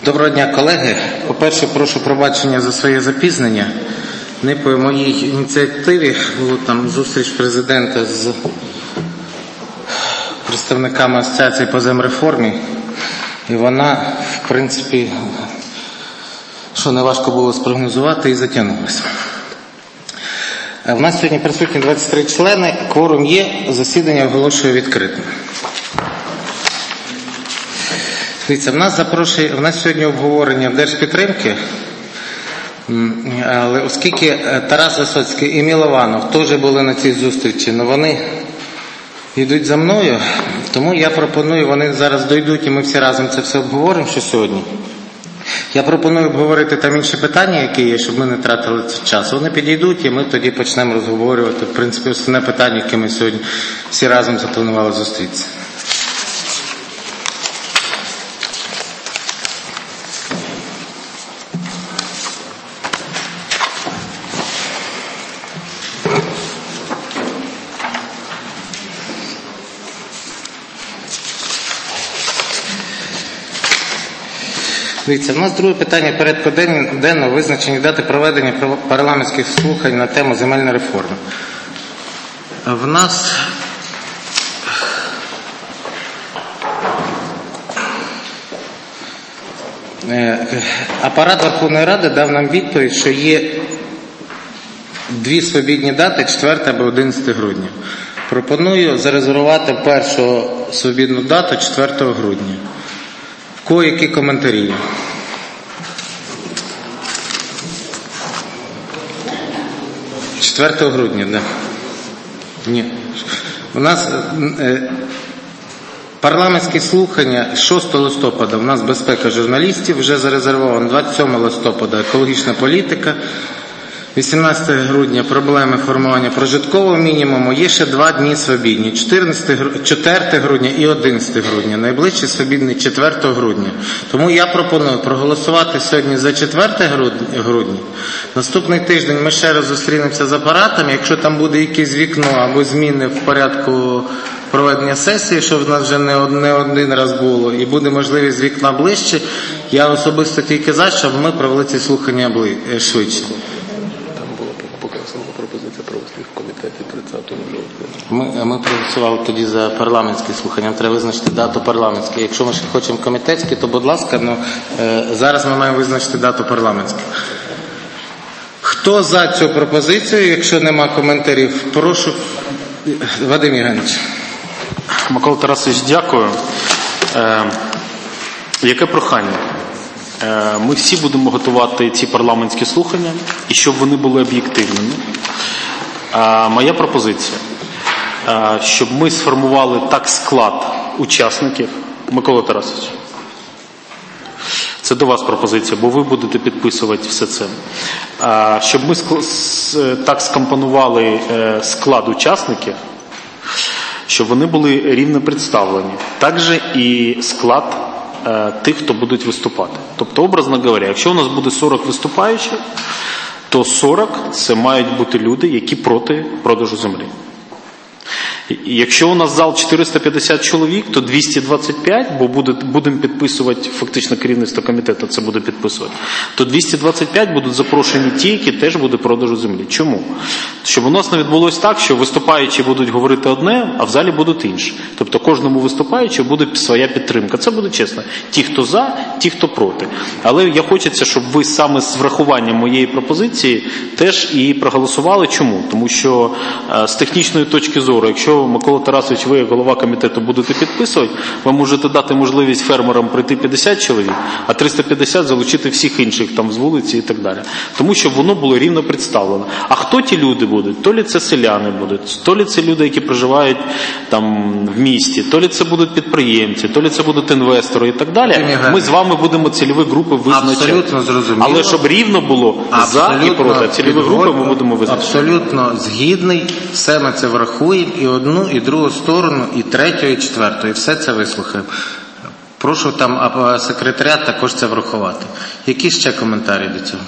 Доброго дня, колеги. По-перше, прошу пробачення за своє запізнення. Не по моїй ініціативі була там зустріч президента з представниками Асоціації по земреформі. І вона, в принципі, що не важко було спрогнозувати, і затягнулася. У нас сьогодні присутні 23 члени, кворум є, засідання оголошую відкритим. Дивіться, в нас сьогодні обговорення держпідтримки, але оскільки Тарас Висоцький і Мілованов теж були на цій зустрічі, але вони йдуть за мною, тому я пропоную, вони зараз дійдуть і ми всі разом це все обговоримо, що сьогодні. Я пропоную обговорити там інші питання, які є, щоб ми не тратили час. Вони підійдуть і ми тоді почнемо розговорювати, в принципі, основне питання, яке ми сьогодні всі разом запланували зустрітися. Дивіться, в нас друге питання порядку денного визначені дати проведення парламентських слухань на тему земельної реформи. В нас апарат Верховної Ради дав нам відповідь, що є дві свобідні дати, 4 або 11 грудня. Пропоную зарезервувати першу свобідну дату 4 грудня. В кого які коментарі? – 4 грудня, да. Ні. У нас парламентські слухання 6 листопада, у нас безпека журналістів вже зарезервовано, 27 листопада екологічна політика, 18 грудня проблеми формування прожиткового мінімуму, є ще 2 дні свобідні, 4 грудня і 11 грудня, найближчий свобідний 4 грудня. Тому я пропоную проголосувати сьогодні за 4 грудня. Наступний тиждень ми ще раз зустрінемося з апаратом, якщо там буде якесь вікно або зміни в порядку проведення сесії, що в нас вже не один раз було, і буде можливість з вікна ближче, я особисто тільки за, щоб ми провели ці слухання швидше. Пропозиція провести в комітеті 30 жовтня. Ми проголосували тоді за парламентські слухання. Нам треба визначити дату парламентські. Якщо ми ще хочемо комітетські, то будь ласка, зараз ми маємо визначити дату парламентську. Хто за цю пропозицію? Якщо нема коментарів, прошу. Вадим Євгенович. Микола Тарасович, дякую. Яке прохання? Ми всі будемо готувати ці парламентські слухання, і щоб вони були об'єктивними. Моя пропозиція, щоб ми сформували так склад учасників. Микола Тарасович, це до вас пропозиція, бо ви будете підписувати все це. Щоб ми так скомпонували склад учасників, щоб вони були рівно представлені. Також і склад тих, хто будуть виступати. Тобто, образно говоря, якщо у нас буде 40 виступаючих, то 40 це мають бути люди, які проти продажу землі. І якщо у нас зал 450 чоловік, то 225, бо будемо підписувати, фактично керівництво комітету це буде підписувати, то 225 будуть запрошені ті, які теж будуть продажу землі. Чому? Щоб у нас не відбулося так, що виступаючі будуть говорити одне, а в залі будуть інші. Тобто кожному виступаючому буде своя підтримка. Це буде чесно. Ті, хто за, ті, хто проти. Але я хочеться, щоб ви саме з врахуванням моєї пропозиції теж і проголосували. Чому? Тому що з технічної точки зору, якщо Микола Тарасович, ви, як голова комітету, будете підписувати, ви можете дати можливість фермерам прийти 50 чоловік, а 350 залучити всіх інших там з вулиці і так далі. Тому що воно було рівно представлено. А хто ті люди будуть? То ли це селяни будуть, то ли це люди, які проживають там в місті, то ли це будуть підприємці, то ли це будуть інвестори і так далі. Ми з вами будемо цільові групи визначати. Абсолютно зрозуміло. Але щоб рівно було за і проти, цільові групи ми будемо визначати. Абсолютно згідний, все ми це врахуємо, і одну, і другу сторону, і третю, і четверту, і все це вислухаємо. Прошу там секретаріат також це врахувати. Які ще коментарі до цього?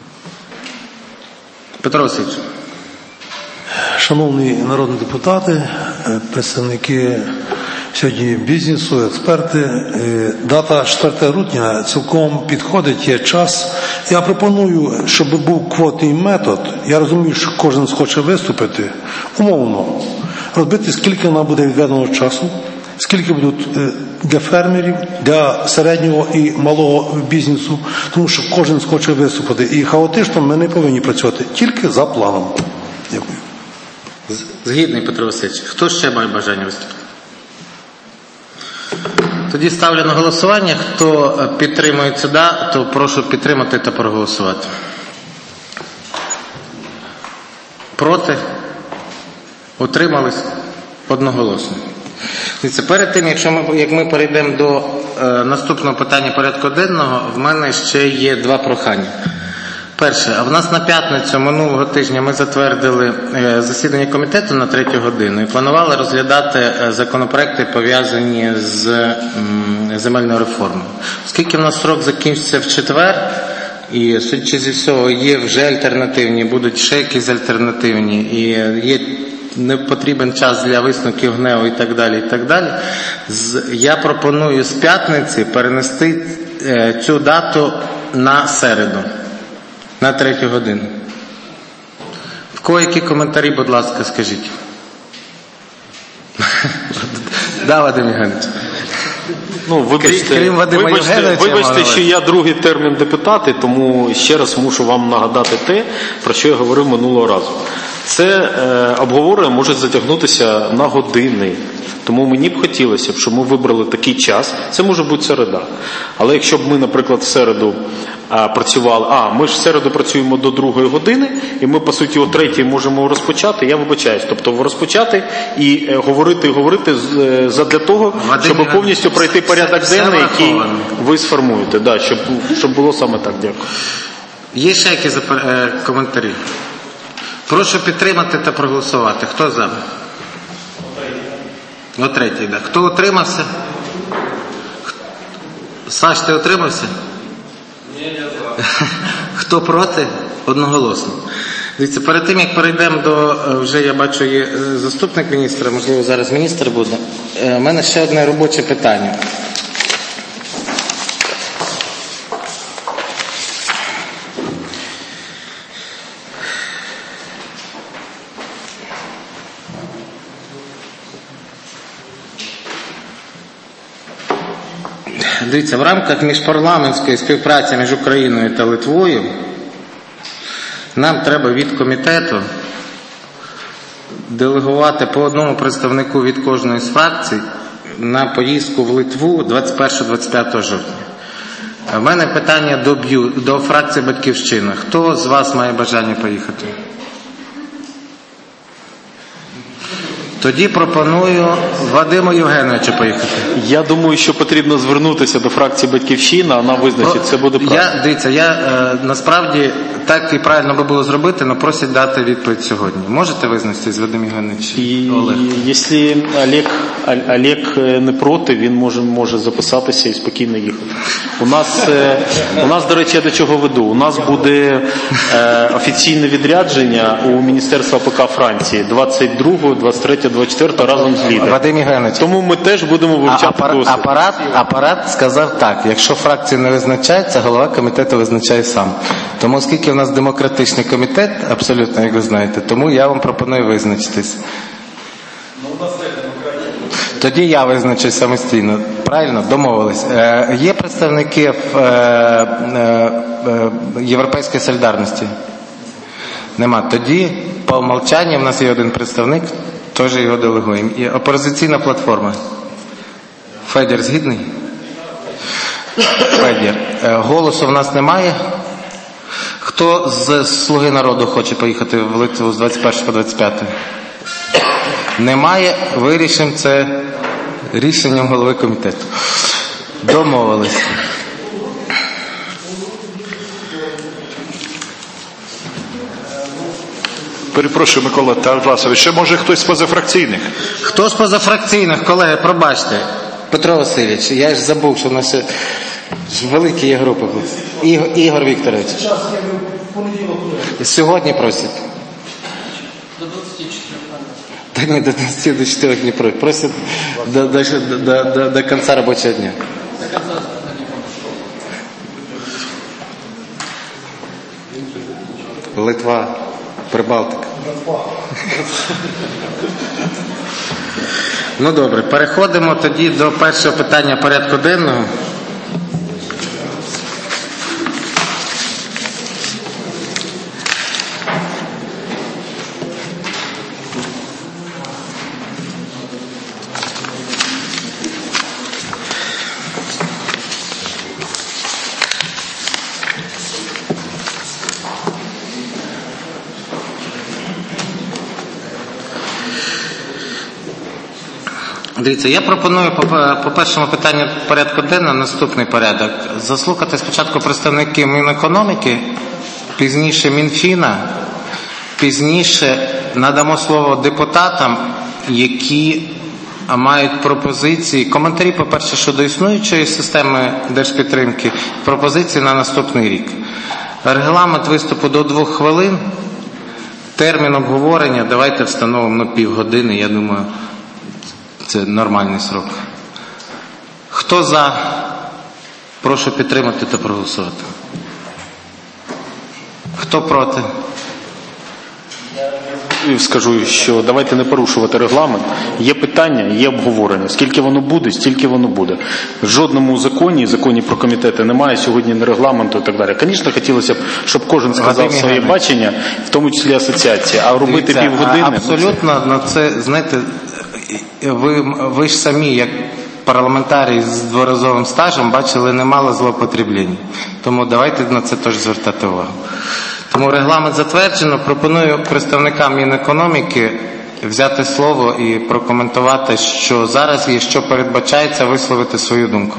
Петро Васильович. Шановні народні депутати, представники сьогодні бізнесу, експерти. Дата 4 грудня цілком підходить, є час. Я пропоную, щоб був квотний метод. Я розумію, що кожен схоче виступити. Умовно, розбити, скільки нам буде відведено часу, скільки будуть для фермерів, для середнього і малого бізнесу, тому що кожен схоче виступити. І хаотично ми не повинні працювати, тільки за планом. Дякую. Згідний, Петро Васильович. Хто ще має бажання виступити? Тоді ставлю на голосування. Хто підтримує цю дату, прошу підтримати та проголосувати. Проти? Утримались? Одноголосно. Дивіться, перед тим, як ми перейдемо до наступного питання порядку денного, в мене ще є два прохання. Перше, а в нас на п'ятницю минулого тижня ми затвердили засідання комітету на 3 годину і планували розглядати законопроекти, пов'язані з земельною реформою. Оскільки в нас срок закінчиться в четвер, і, судячи зі всього, є вже альтернативні, будуть ще якісь альтернативні, і є не потрібен час для висновків ГНЕУ і так далі, і так далі. Я пропоную з п'ятниці перенести цю дату на середу, на 3 годину. В кого які коментарі, будь ласка, скажіть. Да, Вадим Євгенович. Ну, вибачте, що я другий термін депутат, тому ще раз мушу вам нагадати те, про що я говорив минулого разу. Це обговорення може затягнутися на години. Тому мені б хотілося, щоб ми вибрали такий час. Це може бути середа. Але якщо б ми, наприклад, в середу працювали, ми ж в середу працюємо до 2 години, і ми, по суті, о 3 можемо розпочати, я вибачаюсь. Тобто розпочати і говорити задля того, щоб повністю пройти порядок денний, який ви сформуєте. Да, щоб було саме так. Дякую. Є ще якісь коментарі? Прошу підтримати та проголосувати. Хто за? О 3, да. Хто утримався? Саш, ти утримався? Ні, я за. Хто проти? Одноголосно. Дивіться, перед тим, як перейдемо до, вже я бачу, є заступник міністра, можливо, зараз міністр буде. У мене ще одне робоче питання. Дивіться, в рамках міжпарламентської співпраці між Україною та Литвою нам треба від комітету делегувати по одному представнику від кожної з фракцій на поїздку в Литву 21-25 жовтня. В мене питання до фракції «Батьківщина». Хто з вас має бажання поїхати? Тоді пропоную Вадиму Євгеновичу поїхати. Я думаю, що потрібно звернутися до фракції «Батьківщина», вона визначить, це буде правильно. Дивіться, насправді так і правильно би було зробити, але просять дати відповідь сьогодні. Можете визначитись, Вадим Євгенович? Олег? Якщо Олег не проти, він може записатися і спокійно їхати. У нас, до речі, я до чого веду. У нас буде офіційне відрядження у Міністерства АПК Франції 22, 23, 24 разом з лідером. Вадим Євгенович. Тому ми теж будемо вивчати досвід. Апарат сказав так, якщо фракції не визначаються, голова комітету визначає сам. Тому оскільки в нас демократичний комітет, абсолютно, як ви знаєте, тому я вам пропоную визначитись. Тоді я визначусь самостійно. Правильно? Домовились. Є представники Європейської солідарності? Нема. Тоді по умовчанню в нас є один представник, теж його делегуємо. І опозиційна платформа. Федір згідний? Федір. Голосу в нас немає. Хто з «Слуги народу» хоче поїхати в Литву з 21 по 25? Немає. Вирішимо це рішенням голови комітету. Домовились. Перепрошую, Микола Тарасович, ще може хтось з позафракційних? Хто з позафракційних, колеги, пробачте. Петро Васильович, я ж забув, що в нас великі є групи. Ігор Вікторович. Сьогодні просять. питання до 24 днів. Просять до кінця робочого дня. Литва, Прибалтика. Ну добре, переходимо тоді до першого питання порядку денного. Дивіться, я пропоную по першому питанню порядку денного наступний порядок. Заслухати спочатку представників Мінекономіки, пізніше Мінфіна, пізніше надамо слово депутатам, які мають пропозиції, коментарі, по-перше, щодо існуючої системи держпідтримки, пропозиції на наступний рік. Регламент виступу до 2 хвилин, термін обговорення давайте встановимо на півгодини, я думаю, це нормальний срок. Хто за? Прошу підтримати та проголосувати. Хто проти? Я скажу, що давайте не порушувати регламент. Є питання, є обговорення. Скільки воно буде, стільки воно буде. В жодному законі про комітети немає сьогодні не регламенту і так далі. Звісно, хотілося б, щоб кожен сказав своє бачення, в тому числі асоціації. А робити півгодини... Абсолютно, на це, знаєте, ви ж самі, як парламентарій з дворазовим стажем, бачили немало злоупотреблень. Тому давайте на це теж звертати увагу. Тому регламент затверджено. Пропоную представникам Мінекономіки взяти слово і прокоментувати, що зараз є, що передбачається, висловити свою думку.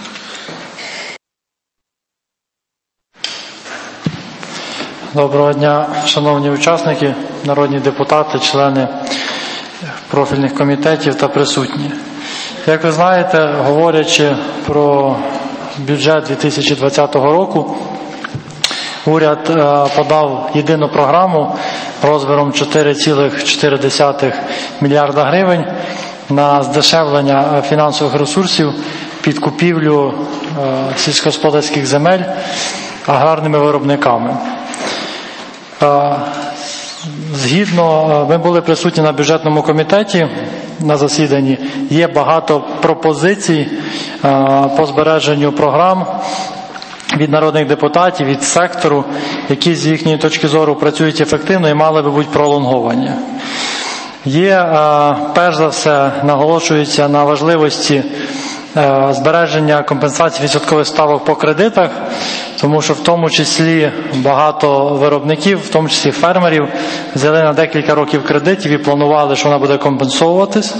Доброго дня, шановні учасники, народні депутати, члени профільних комітетів та присутні. Як ви знаєте, говорячи про бюджет 2020 року, уряд подав єдину програму розміром 4,4 мільярда гривень на здешевлення фінансових ресурсів під купівлю сільськогосподарських земель аграрними виробниками. Згідно, ми були присутні на бюджетному комітеті на засіданні, є багато пропозицій по збереженню програм від народних депутатів, від сектору, які з їхньої точки зору працюють ефективно і мали би бути пролонговані. Є, перш за все, наголошується на важливості збереження компенсації відсоткових ставок по кредитах, тому що в тому числі багато виробників, в тому числі фермерів, взяли на декілька років кредитів і планували, що вона буде компенсовуватись.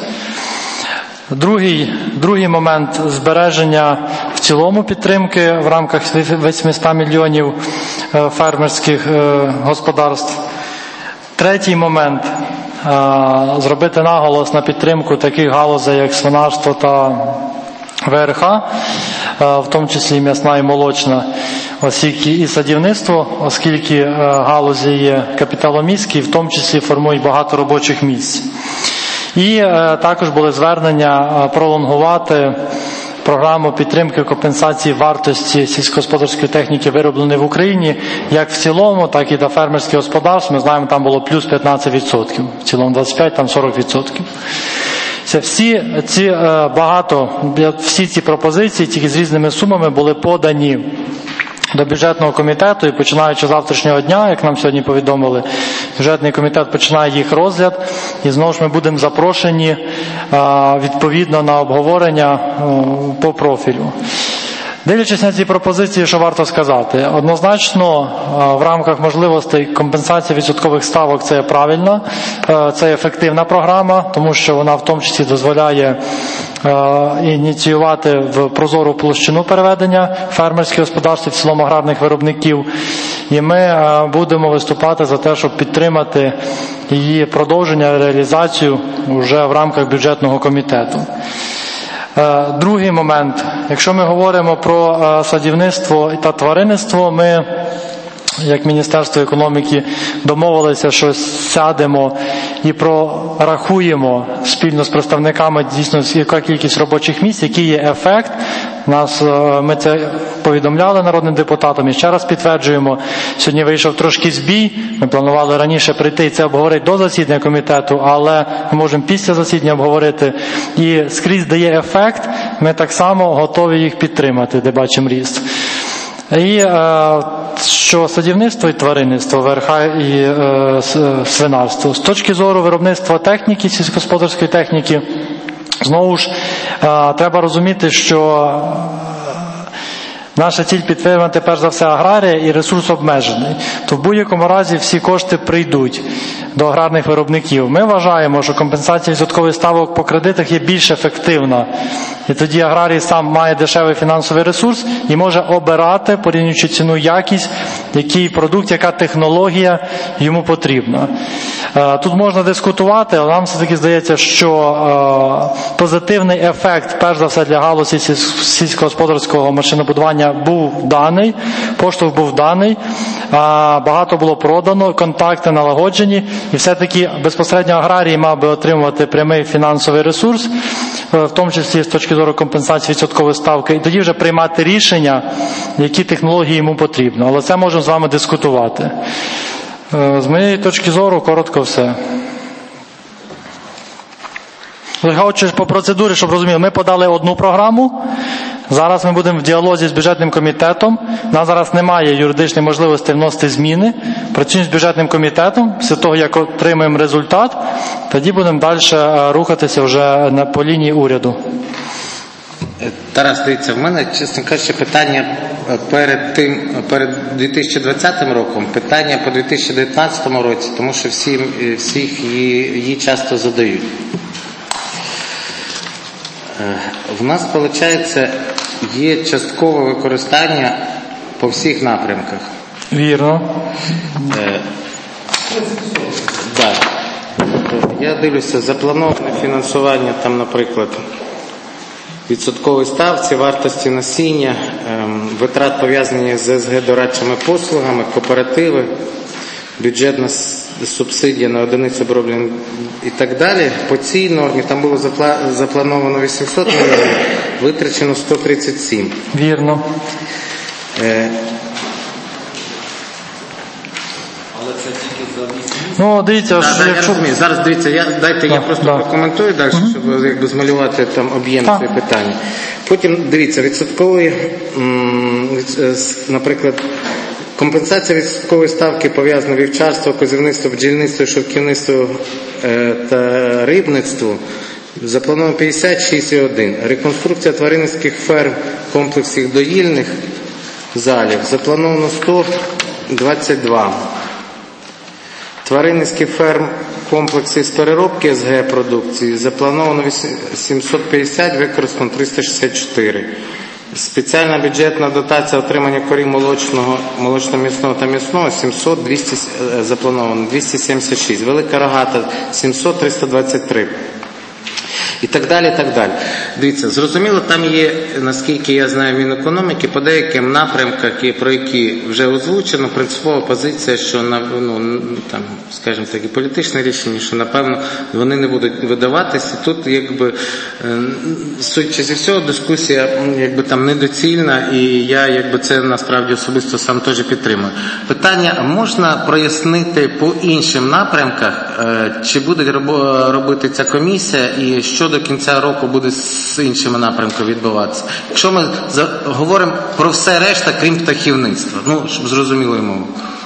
Другий момент – збереження в цілому підтримки в рамках 800 мільйонів фермерських господарств. Третій момент – зробити наголос на підтримку таких галузей, як свинарство та ВРХ, в тому числі м'ясна і молочна, оскільки і садівництво, оскільки галузі є капіталомістські, в тому числі формують багато робочих місць. І також були звернення пролонгувати програму підтримки компенсації вартості сільськогосподарської техніки, виробленої в Україні, як в цілому, так і для фермерських господарств. Ми знаємо, там було плюс 15%, в цілому 25%, там 40%. Це всі ці пропозиції, тільки з різними сумами, були подані до бюджетного комітету, і починаючи з завтрашнього дня, як нам сьогодні повідомили, бюджетний комітет починає їх розгляд, і знову ж ми будемо запрошені відповідно на обговорення по профілю. Дивлячись на ці пропозиції, що варто сказати? Однозначно, в рамках можливостей компенсації відсоткових ставок це правильно, це ефективна програма, тому що вона в тому числі дозволяє ініціювати в прозору площину переведення фермерських господарств, в цілому аграрних виробників. І ми будемо виступати за те, щоб підтримати її продовження, реалізацію вже в рамках бюджетного комітету. Другий момент. Якщо ми говоримо про садівництво та тваринництво, ми як Міністерство економіки домовилися, що сядемо і прорахуємо спільно з представниками дійсно, яка кількість робочих місць, який є ефект. Ми це повідомляли народним депутатам і ще раз підтверджуємо. Сьогодні вийшов трошки збій. Ми планували раніше прийти і це обговорити до засідання комітету, але ми можемо після засідання обговорити. І скрізь дає ефект, ми так само готові їх підтримати, де бачимо ріст. І що садівництво і тваринництво, ВРХ і свинарство. З точки зору виробництва техніки, сільськогосподарської техніки, знову ж треба розуміти, що наша ціль підтримати перш за все аграрія і ресурс обмежений. То в будь-якому разі всі кошти прийдуть до аграрних виробників. Ми вважаємо, що компенсація відсоткових ставок по кредитах є більш ефективна. І тоді аграрій сам має дешевий фінансовий ресурс і може обирати, порівнюючи ціну і якість, який продукт, яка технологія йому потрібна. Тут можна дискутувати, але нам все-таки здається, що позитивний ефект, перш за все, для галузі сільськогосподарського машинобудування був даний, поштовх був даний, багато було продано, контакти налагоджені, і все-таки безпосередньо аграрій мав би отримувати прямий фінансовий ресурс, в тому числі з точки зору компенсації відсоткової ставки, і тоді вже приймати рішення, які технології йому потрібно. Але це можемо з вами дискутувати. З моєї точки зору, коротко все. Хочу по процедурі, щоб розуміли, ми подали одну програму, зараз ми будемо в діалозі з бюджетним комітетом, у нас зараз немає юридичної можливості вносити зміни, працюємо з бюджетним комітетом, після того, як отримаємо результат, тоді будемо далі рухатися вже по лінії уряду. Тарас, дивіться, в мене, чесно кажучи, питання перед 2020 роком, питання по 2019 році, тому що всіх її часто задають. В нас, виходить, є часткове використання по всіх напрямках. Вірно. Так. Я дивлюся, заплановане фінансування, там, наприклад, відсоткової ставці, вартості насіння, витрат пов'язані з СГ дорадчими послугами, кооперативи, бюджетна субсидія на одиницю оброблення і так далі. По цій нормі там було заплановано 800 мільйонів, витрачено 137. Вірно. Але це тільки за 8 місяців. Ну, дивіться, я розумію. Зараз дивіться, я просто прокоментую далі, щоб якби змалювати там об'єм цього питання. Потім, дивіться, відсоткової, наприклад, компенсація відсоткової ставки пов'язана вівчарство, козівництво, бджільництво, шовківництво та рибництво. Заплановано 56,1. Реконструкція тваринницьких ферм, комплексів доїльних залів. Заплановано 122. Тваринницький ферм, комплекси з переробки СГ продукції. Заплановано 750, використано 364. Спеціальна бюджетна дотація отримання корів молочно-м'ясного та м'ясного 700, 200, заплановано 276. Велика рогата 700, 323. І так далі, і так далі. Дивіться, зрозуміло, там є, наскільки я знаю, Мінекономіки, по деяким напрямках, про які вже озвучено, принципова позиція, що, там, скажімо так, і політичне рішення, що, напевно, вони не будуть видаватися. Тут, якби, судячи зі всього, дискусія, якби, там недоцільна, і я, якби, це, насправді, особисто сам теж підтримую. Питання, можна прояснити по іншим напрямках, чи буде робити ця комісія, і що до кінця року буде з іншими напрямками відбуватися. Якщо ми говоримо про все решта, крім птахівництва, щоб зрозуміло мову.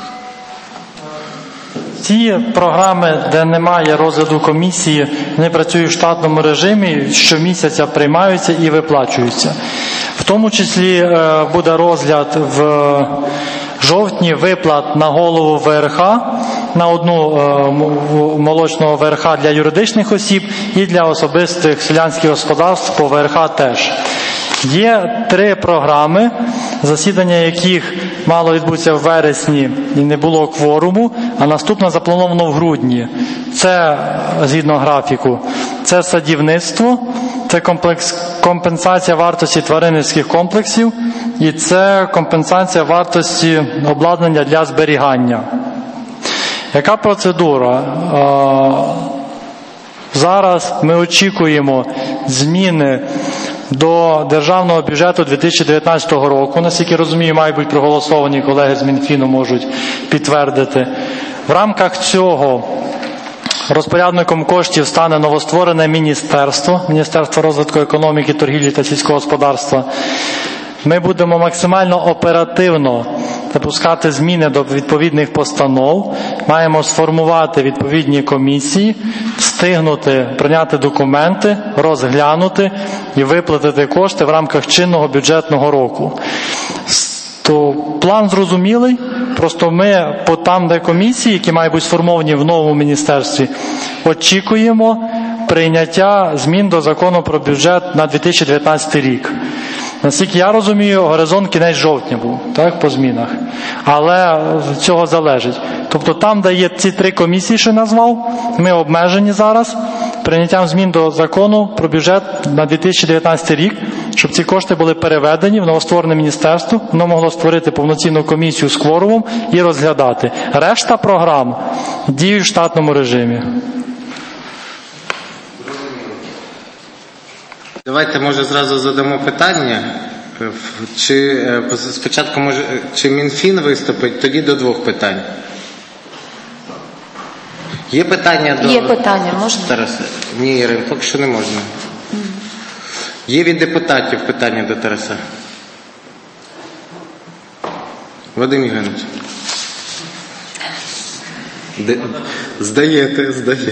Ці програми, де немає розгляду комісії, вони працюють в штатному режимі, щомісяця приймаються і виплачуються. В тому числі буде розгляд в жовтні виплат на голову ВРХ, на одну молочного ВРХ для юридичних осіб і для особистих селянських господарств по ВРХ теж. Є 3 програми, засідання яких мало відбутися в вересні і не було кворуму, а наступне заплановано в грудні. Це, згідно графіку, це садівництво, це компенсація вартості тваринницьких комплексів і це компенсація вартості обладнання для зберігання. Яка процедура? Зараз ми очікуємо зміни до державного бюджету 2019 року. Наскільки розумію, мають бути проголосовані, колеги з Мінфіну можуть підтвердити. В рамках цього розпорядником коштів стане новостворене Міністерство розвитку економіки, торгівлі та сільського господарства. Ми будемо максимально оперативно запускати зміни до відповідних постанов, маємо сформувати відповідні комісії, встигнути прийняти документи, розглянути і виплатити кошти в рамках чинного бюджетного року. То план зрозумілий, просто ми там, де комісії, які мають бути сформовані в новому міністерстві, очікуємо прийняття змін до закону про бюджет на 2019 рік. Наскільки я розумію, горизонт кінець жовтня був, так, по змінах. Але від цього залежить. Тобто там, де є ці 3 комісії, що я назвав, ми обмежені зараз прийняттям змін до закону про бюджет на 2019 рік, щоб ці кошти були переведені в новостворене міністерство, воно могло створити повноцінну комісію з кворумом і розглядати. Решта програм діють в штатному режимі. Давайте, може, зразу задамо питання. Чи спочатку, може, чи Мінфін виступить, тоді до 2 питань. Є питання до... Є питання, можна? Тараса. Ні, Ірин, поки що не можна. Є від депутатів питання до Тараса. Вадим Євгенович. Здаєте.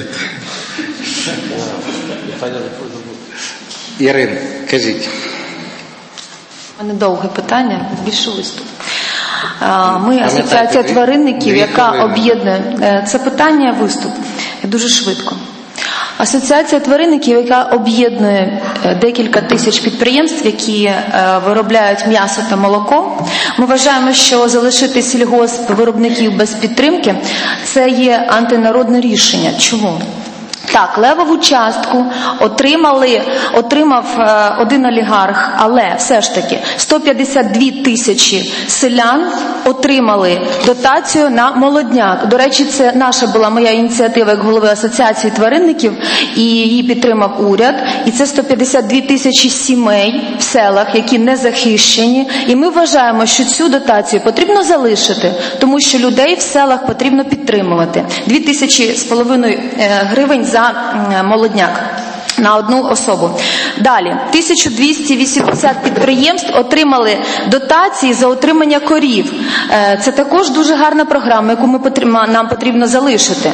Ірин, кажіть. У мене довге питання, більше виступ. Ми асоціація тваринників, яка об'єднує... Це питання, виступ. Дуже швидко. Асоціація тваринників, яка об'єднує декілька тисяч підприємств, які виробляють м'ясо та молоко. Ми вважаємо, що залишити сільгоспвиробників без підтримки – це є антинародне рішення. Чому? Так, левову частку отримав один олігарх, але все ж таки 152 тисячі селян отримали дотацію на молодняк. До речі, це наша була моя ініціатива як голови асоціації тваринників, і її підтримав уряд. І це 152 тисячі сімей в селах, які не захищені. І ми вважаємо, що цю дотацію потрібно залишити, тому що людей в селах потрібно підтримувати. 2500 гривень за молодняк на одну особу. Далі, 1280 підприємств отримали дотації за отримання корів. Це також дуже гарна програма, яку нам потрібно залишити.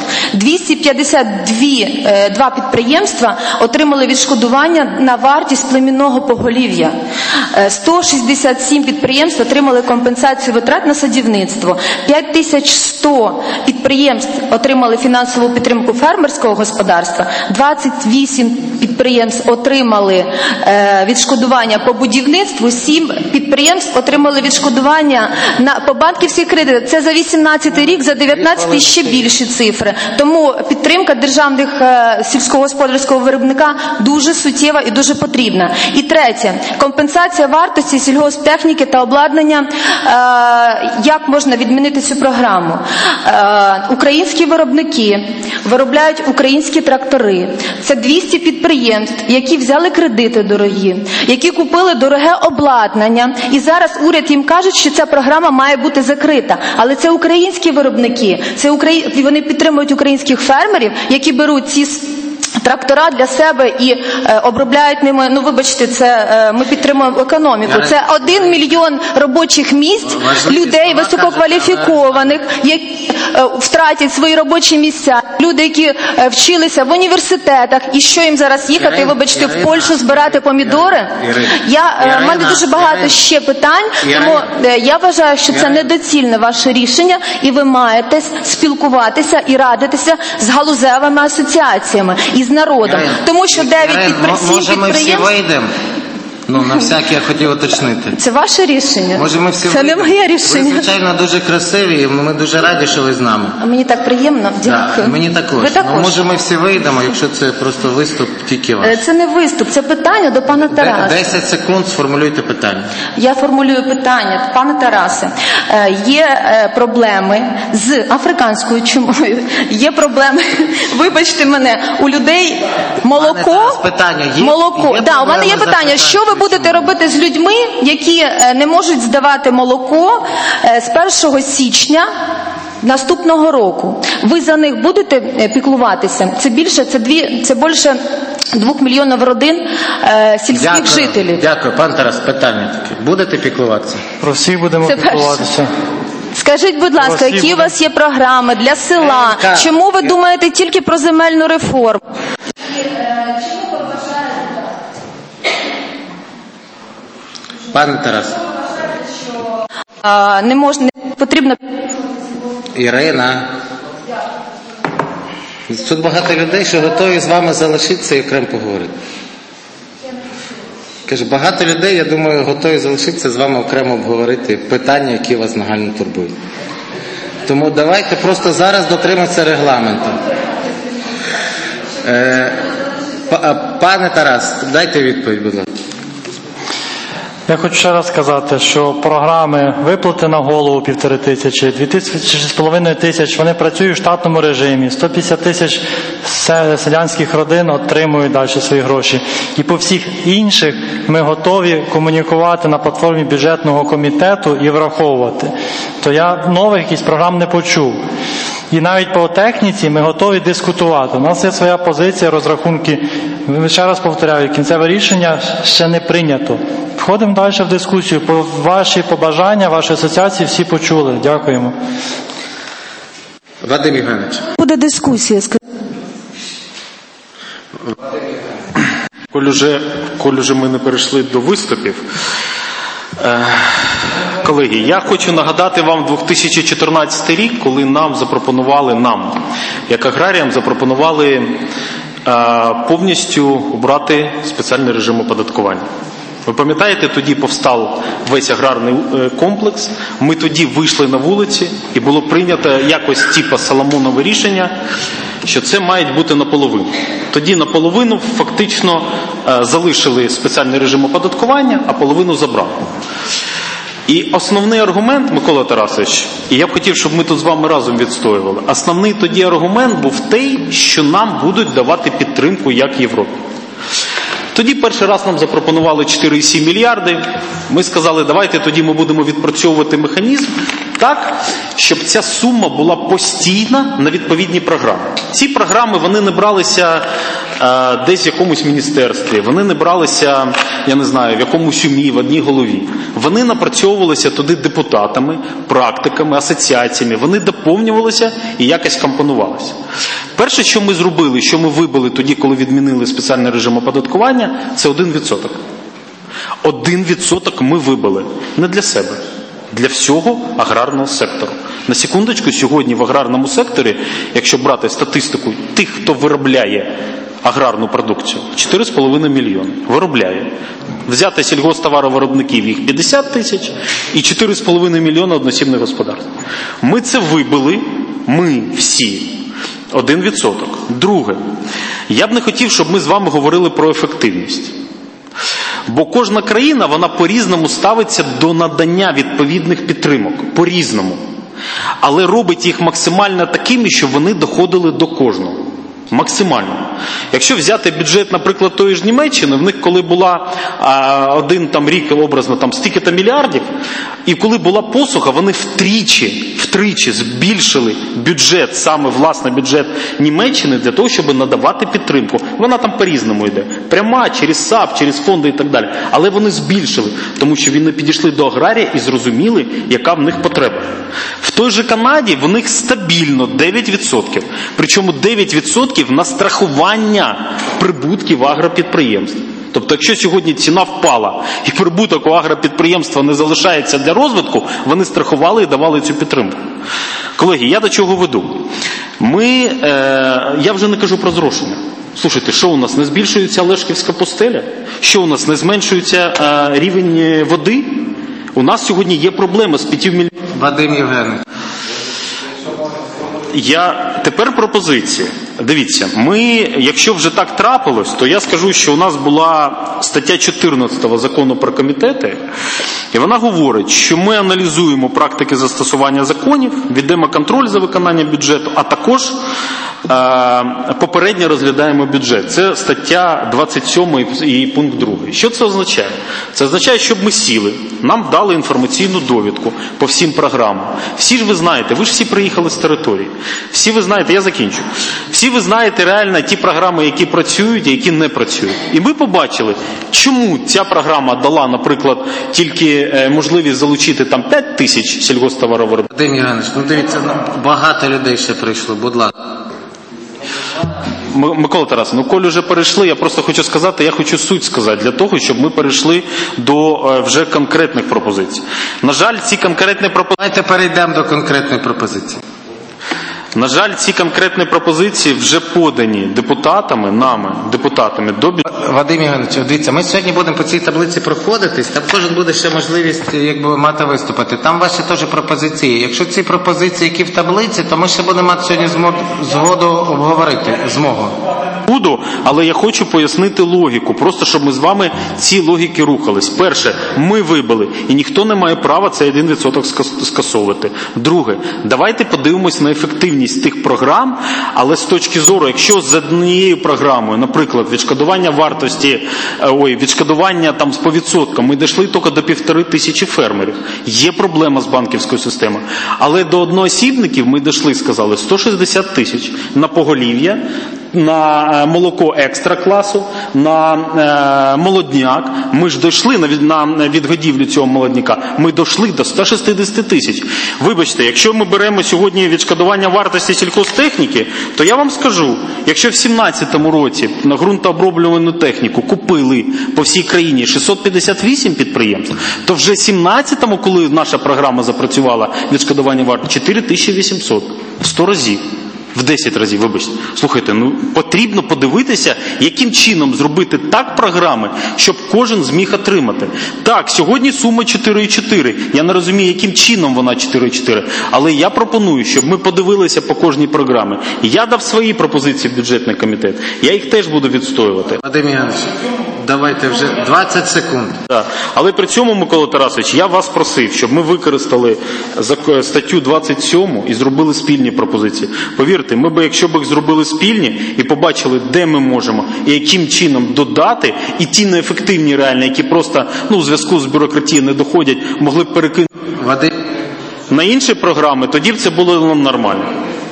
252 підприємства отримали відшкодування на вартість племінного поголів'я. 167 підприємств отримали компенсацію витрат на садівництво. 5100 підприємств отримали фінансову підтримку фермерського господарства. 28 підприємств отримали відшкодування по будівництву, 7 підприємств отримали відшкодування по банківських кредитах. Це за 18 рік, за 19 ще більші цифри. Тому підтримка державних сільськогосподарського виробника дуже суттєва і дуже потрібна. І третє, компенсація вартості сільгосптехніки та обладнання. Як можна відмінити цю програму? Українські виробники виробляють українські трактори. Це 200 підприємств, які взяли кредити дорогі, які купили дороге обладнання. І зараз уряд їм каже, що ця програма має бути закрита. Але це українські виробники, вони підтримують українських фермерів, які беруть ці трактора для себе і обробляють ними, вибачте, ми підтримуємо економіку. Це 1 мільйон робочих місць, людей висококваліфікованих, які втратять свої робочі місця. Люди, які вчилися в університетах, і що їм зараз їхати, вибачте, в Польщу збирати помідори? В мене дуже багато ще питань, тому я вважаю, що це недоцільне ваше рішення, і ви маєте спілкуватися і радитися з галузевими асоціаціями і з народом. Тому що 9 підприємств... Може, ми всі вийдемо Ну, на всяк я хотів уточнити. Це ваше рішення. Може, ми всі Це не вийдемо? моє рішення. Ви, звичайно, дуже красиві, і ми дуже раді, що ви з нами. Мені так приємно, дякую. Так, мені також. Ви також. Ну, може, ми всі вийдемо, якщо це просто виступ тільки ваш. Це не виступ, це питання до пана Тараса. 10 секунд, сформулюйте питання. Я формулюю питання. Пане Тарасе, є проблеми з африканською чумою, є проблеми, вибачте мене, у людей молоко. Пане Тарас, питання є? Молоко. Є Да, у мене є проблеми з питання, що ви африканською будете робити з людьми, які не можуть здавати молоко з 1 січня наступного року? Ви за них будете піклуватися? Це більше 2 мільйонів родин сільських жителів. Дякую. Пан Тарас, питання таке. Будете піклуватися? Про всіх будемо Це перше. піклуватися. Скажіть, будь ласка, Просимо. які у вас є програми для села? Чому ви думаєте тільки про земельну реформу? Пане Тарас. Не потрібно. Ірина. Тут багато людей, що готові з вами залишитися і окремо поговорити. Каже, багато людей, я думаю, готові залишитися з вами окремо обговорити питання, які вас нагально турбують. Тому давайте просто зараз дотриматися регламенту. Пане Тарас, дайте відповідь, будь ласка. Я хочу ще раз сказати, що програми виплати на голову 1500, 2500, вони працюють в штатному режимі. 150 тисяч селянських родин отримують далі свої гроші. І по всіх інших ми готові комунікувати на платформі бюджетного комітету і враховувати. То я нових якихось програм не почув. І навіть по техніці ми готові дискутувати. У нас є своя позиція, розрахунки. Ще раз повторяю, кінцеве рішення ще не прийнято. Входимо далі в дискусію. Ваші побажання, ваші асоціації всі почули. Дякуємо. Вадим Євгенович. Буде дискусія. Коль уже ми не перейшли до виступів, колеги, я хочу нагадати вам 2014 рік, коли нам, як аграріям, запропонували повністю обрати спеціальний режим оподаткування. Ви пам'ятаєте, тоді повстав весь аграрний комплекс, ми тоді вийшли на вулиці і було прийнято якось типу Соломонове рішення, що це має бути наполовину. Тоді наполовину фактично залишили спеціальний режим оподаткування, а половину забрали. І основний аргумент, Микола Тарасович, і я б хотів, щоб ми тут з вами разом відстоювали, основний тоді аргумент був той, що нам будуть давати підтримку як Європі. Тоді перший раз нам запропонували 4,7 мільярди. Ми сказали, давайте тоді ми будемо відпрацьовувати механізм так, щоб ця сума була постійна на відповідні програми. Ці програми, вони не бралися десь в якомусь міністерстві, вони не бралися, я не знаю, в якомусь умі, в одній голові. Вони напрацьовувалися туди депутатами, практиками, асоціаціями, вони доповнювалися і якось компонувалися. Перше, що ми зробили, що ми вибили тоді, коли відмінили спеціальний режим оподаткування, це 1%. 1% ми вибили. Не для себе. Для всього аграрного сектору. На секундочку, сьогодні в аграрному секторі, якщо брати статистику тих, хто виробляє аграрну продукцію, 4,5 мільйони. Виробляє. Взяти сільгосптоваровиробників, їх 50 тисяч, і 4,5 мільйона одноосібних господарств. Ми це вибили, ми всі. 1%. Друге, я б не хотів, щоб ми з вами говорили про ефективність. Бо кожна країна, вона по-різному ставиться до надання відповідних підтримок. По-різному. Але робить їх максимально такими, щоб вони доходили до кожного. Максимально. Якщо взяти бюджет, наприклад, тої ж Німеччини, в них коли була один там рік, образно, там стільки-то мільярдів, і коли була посуха, вони втричі збільшили бюджет, саме власний бюджет Німеччини, для того, щоб надавати підтримку. Вона там по-різному йде. Пряма, через САП, через фонди і так далі. Але вони збільшили, тому що вони підійшли до аграрія і зрозуміли, яка в них потреба. В той же Канаді в них стабільно 9%. Причому 9% на страхування прибутків агропідприємств. Тобто, якщо сьогодні ціна впала і прибуток у агропідприємства не залишається для розвитку, вони страхували і давали цю підтримку. Колеги, я до чого веду? Я вже не кажу про зрошення. Слушайте, що у нас, не збільшується Олешківська пустеля? Що у нас, не зменшується рівень води? У нас сьогодні є проблема з 5 мільйонів. Вадим Євгенович. Тепер пропозиції. Дивіться, якщо вже так трапилось, то я скажу, що у нас була стаття 14 закону про комітети, і вона говорить, що ми аналізуємо практики застосування законів, ведемо контроль за виконанням бюджету, а також попередньо розглядаємо бюджет. Це стаття 27 і пункт 2. Що це означає? Це означає, щоб ми сіли, нам дали інформаційну довідку по всім програмам. Всі ж ви знаєте, ви ж всі приїхали з території. Всі ви знаєте, я закінчу. Всі ви знаєте реально ті програми, які працюють, а які не працюють. І ми побачили, чому ця програма дала, наприклад, тільки можливість залучити там 5 тисяч сільгосптоваровиробників. Вадим Євгенович, дивіться, багато людей ще прийшло, будь ласка. Микола Тарасович, коль вже перейшли, я просто хочу сказати, я хочу суть сказати, для того, щоб ми перейшли до вже конкретних пропозицій. На жаль, ці конкретні пропозиції... Давайте перейдемо до конкретної пропозиції. На жаль, ці конкретні пропозиції вже подані депутатами до бюджету. Вадим Євгенович, дивіться, ми сьогодні будемо по цій таблиці проходитись, там кожен буде ще можливість мати виступити. Там ваші теж пропозиції. Якщо ці пропозиції, які в таблиці, то ми ще будемо мати сьогодні згоду обговорити, змогу. Буду, але я хочу пояснити логіку, просто щоб ми з вами ці логіки рухались. Перше, ми вибили, і ніхто не має права цей 1% скасовувати. Друге, давайте подивимось на ефективність тих програм, але з точки зору, якщо з однією програмою, наприклад, відшкодування там по відсоткам, ми дійшли тільки до 1500 фермерів. Є проблема з банківською системою. Але до одноосібників ми дійшли, сказали, 160 тисяч на поголів'я, на молоко екстра класу, на молодняк. Ми ж дійшли на відгодівлю цього молодняка. Ми дійшли до 160 тисяч. Вибачте, якщо ми беремо сьогодні відшкодування вартості сільхозтехніки, то я вам скажу, якщо в 2017 році на ґрунтооброблювану техніку купили по всій країні 658 підприємств, то вже в 2017-му, коли наша програма запрацювала, відшкодування вартості 4800. В 100 разів. В 10 разів, вибачте. Слухайте, потрібно подивитися, яким чином зробити так програми, щоб кожен зміг отримати. Так, сьогодні сума 4,4. Я не розумію, яким чином вона 4,4. Але я пропоную, щоб ми подивилися по кожній програмі. Я дав свої пропозиції в бюджетний комітет. Я їх теж буду відстоювати. Вадим Євгенович, давайте вже 20 секунд. Так. Але при цьому, Микола Тарасович, я вас просив, щоб ми використали статтю 27 і зробили спільні пропозиції. Повірте, якщо б їх зробили спільні і побачили, де ми можемо і яким чином додати, і ті неефективні реально, які просто у зв'язку з бюрократією не доходять, могли б перекинути на інші програми, тоді б це було нормально.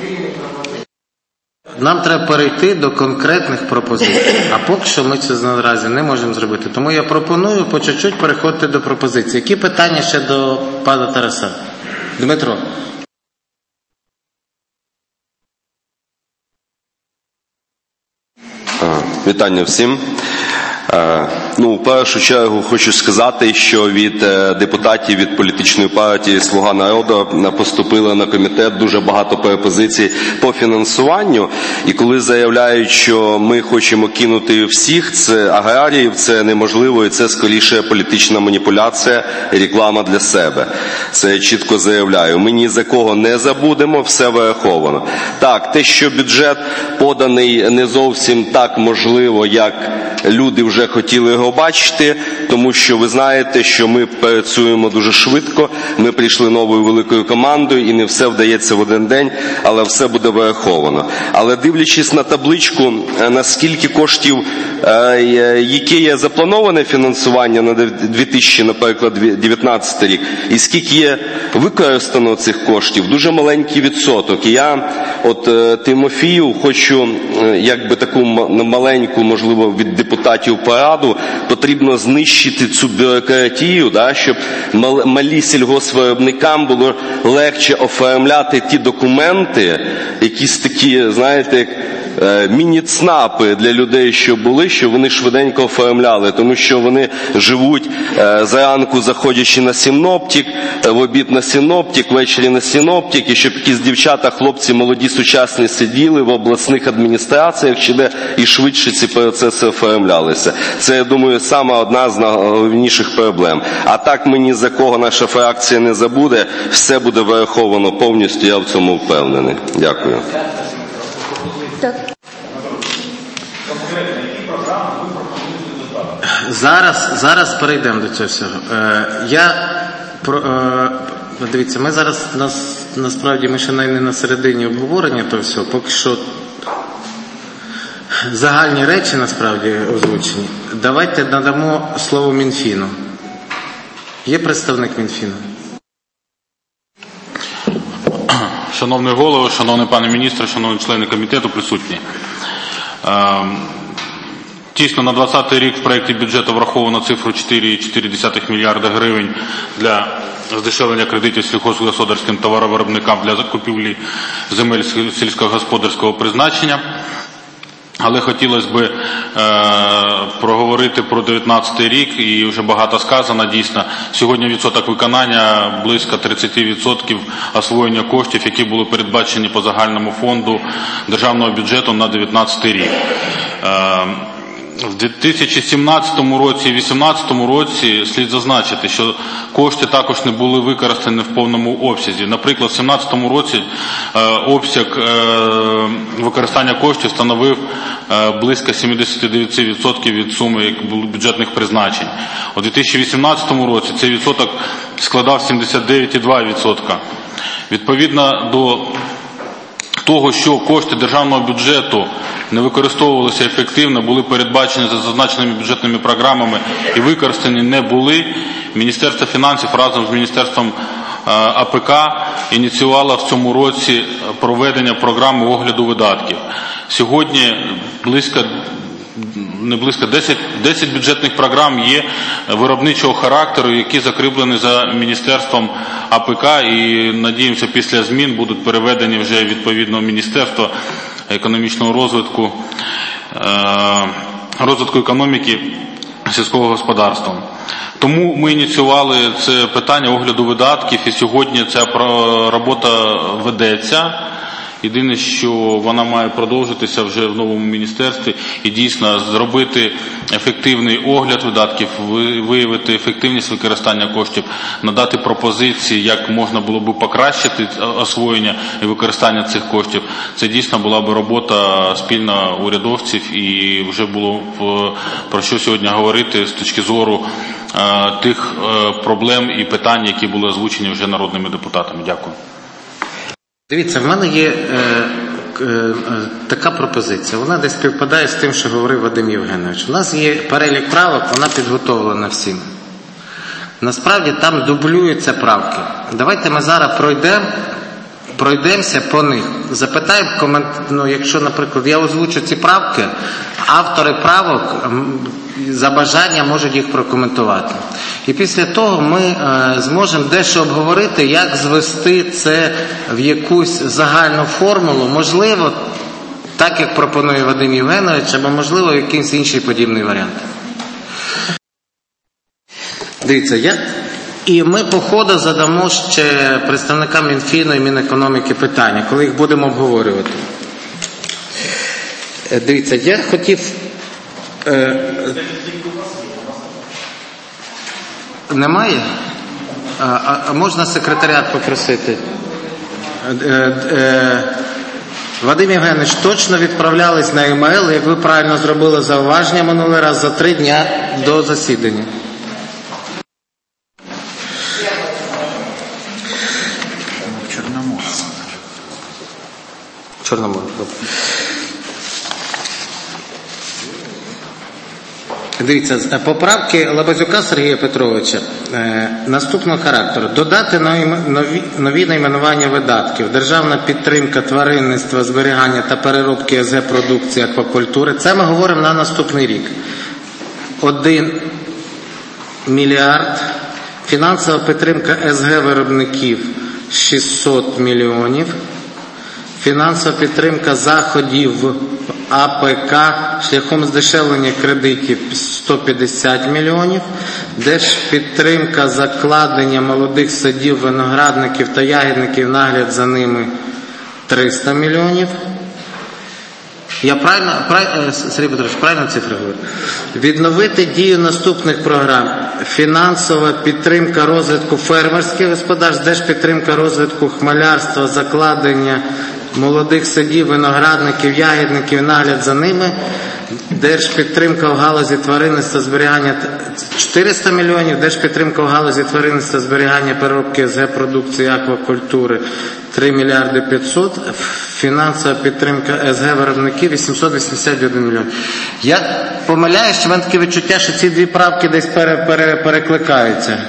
Нам треба перейти до конкретних пропозицій, а поки що ми це наразі не можемо зробити. Тому я пропоную по чуть-чуть переходити до пропозицій. Які питання ще до пана Тараса? Дмитро. Вітання всім. В першу чергу хочу сказати, що від депутатів від політичної партії «Слуга народу» поступило на комітет дуже багато пропозицій по фінансуванню. І коли заявляють, що ми хочемо кинути всіх, це аграріїв, це неможливо, і це скоріше політична маніпуляція і реклама для себе. Це я чітко заявляю. Ми ні за кого не забудемо, все враховано. Так, те, що бюджет поданий не зовсім так можливо, як люди вже хотіли його бачити, тому що ви знаєте, що ми працюємо дуже швидко, ми прийшли новою великою командою і не все вдається в один день, але все буде враховано. Але дивлячись на табличку, наскільки коштів, яке є заплановане фінансування на 2019 рік, і скільки є використано цих коштів, дуже маленький відсоток. І я Тимофію хочу таку маленьку, можливо, від депутатів пораду, потрібно знищити цю бюрократію, да, щоб малі сільгоспвиробникам було легше оформляти ті документи, якісь такі, знаєте, міні-ЦНАПи для людей, що були, що вони швиденько оформляли, тому що вони живуть зранку заходячи на синоптик, в обід на синоптик, ввечері на синоптик, і щоб якісь дівчата, хлопці молоді, сучасні сиділи в обласних адміністраціях чи де і швидше ці процеси оформлялися. Це, я думаю, саме одна з найголовніших проблем. А так ми ні за кого наша фракція не забуде, все буде враховано повністю, я в цьому впевнений. Дякую. Зараз перейдемо до цього всього. Дивіться, ми зараз, насправді, ми ще не на середині обговорення того всього, поки що загальні речі, насправді, озвучені. Давайте надамо слово Мінфіну. Є представник Мінфіну? Шановний голово, шановний пане міністр, шановні члени комітету, присутні. Дійсно, на 2020 рік в проєкті бюджету враховано цифру 4,4 мільярда гривень для здешевлення кредитів сільськогосподарським товаровиробникам для закупівлі земель сільськогосподарського призначення. Але хотілося б проговорити про 2019 рік, і вже багато сказано, дійсно. Сьогодні відсоток виконання близько 30% освоєння коштів, які були передбачені по загальному фонду державного бюджету на 2019 рік. В 2017 році і 2018 році слід зазначити, що кошти також не були використані в повному обсязі. Наприклад, в 2017 році обсяг використання коштів становив близько 79% від суми бюджетних призначень. У 2018 році цей відсоток складав 79,2%. Відповідно до того, що кошти державного бюджету не використовувалися ефективно, були передбачені за зазначеними бюджетними програмами і використані не були, Міністерство фінансів разом з Міністерством АПК ініціювало в цьому році проведення програми огляду видатків. Сьогодні не близько 10 бюджетних програм є виробничого характеру, які закріплені за Міністерством АПК, і, надіємося, після змін будуть переведені вже відповідно в Міністерство економічного розвитку економіки сільського господарства. Тому ми ініціювали це питання огляду видатків, і сьогодні ця робота ведеться. Єдине, що вона має продовжитися вже в новому міністерстві і дійсно зробити ефективний огляд видатків, виявити ефективність використання коштів, надати пропозиції, як можна було б покращити освоєння і використання цих коштів. Це дійсно була б робота спільна урядовців, і вже було про що сьогодні говорити з точки зору тих проблем і питань, які були озвучені вже народними депутатами. Дякую. Дивіться, в мене є така пропозиція. Вона десь співпадає з тим, що говорив Вадим Євгенович. У нас є перелік правок, вона підготовлена всім. Насправді там дублюються правки. Давайте ми зараз пройдемося по них. Запитаємо, якщо, наприклад, я озвучу ці правки, автори правок за бажання можуть їх прокоментувати. І після того ми зможемо дещо обговорити, як звести це в якусь загальну формулу, можливо, так, як пропонує Вадим Євгенович, або, можливо, якийсь інший подібний варіант. Дивіться, і ми по ходу задамо ще представникам Мінфіну і Мінекономіки питання, коли їх будемо обговорювати. Дивіться, я хотів... Немає? А можна секретаріат попросити? Вадим Євгенович, точно відправлялись на e-mail, як ви правильно зробили зауваження минулий раз, за 3 дня до засідання. Чорномор. Дивіться, поправки Лабазюка Сергія Петровича наступного характеру. Додати нові найменування видатків. Державна підтримка тваринництва, зберігання та переробки СГ продукції аквакультури. Це ми говоримо на наступний рік. 1 мільярд. Фінансова підтримка СГ виробників 600 мільйонів. Фінансова підтримка заходів АПК шляхом здешевлення кредитів 150 мільйонів. Держпідтримка закладення молодих садів, виноградників та ягідників, нагляд за ними 300 мільйонів. Я правильно, Сергій Петрович, правильно цифри говорю? Відновити дію наступних програм. Фінансова підтримка розвитку фермерських господарств, держпідтримка розвитку хмелярства, закладення молодих садів, виноградників, ягідників, нагляд за ними. Держпідтримка в галузі тваринництва, зберігання 400 мільйонів, держпідтримка в галузі тваринництва, зберігання, переробки СГ продукції, аквакультури 3 мільярди 500, фінансова підтримка СГ виробників 881 мільйон. Я помиляюсь, що в мене таке відчуття, що ці дві правки десь перекликаються.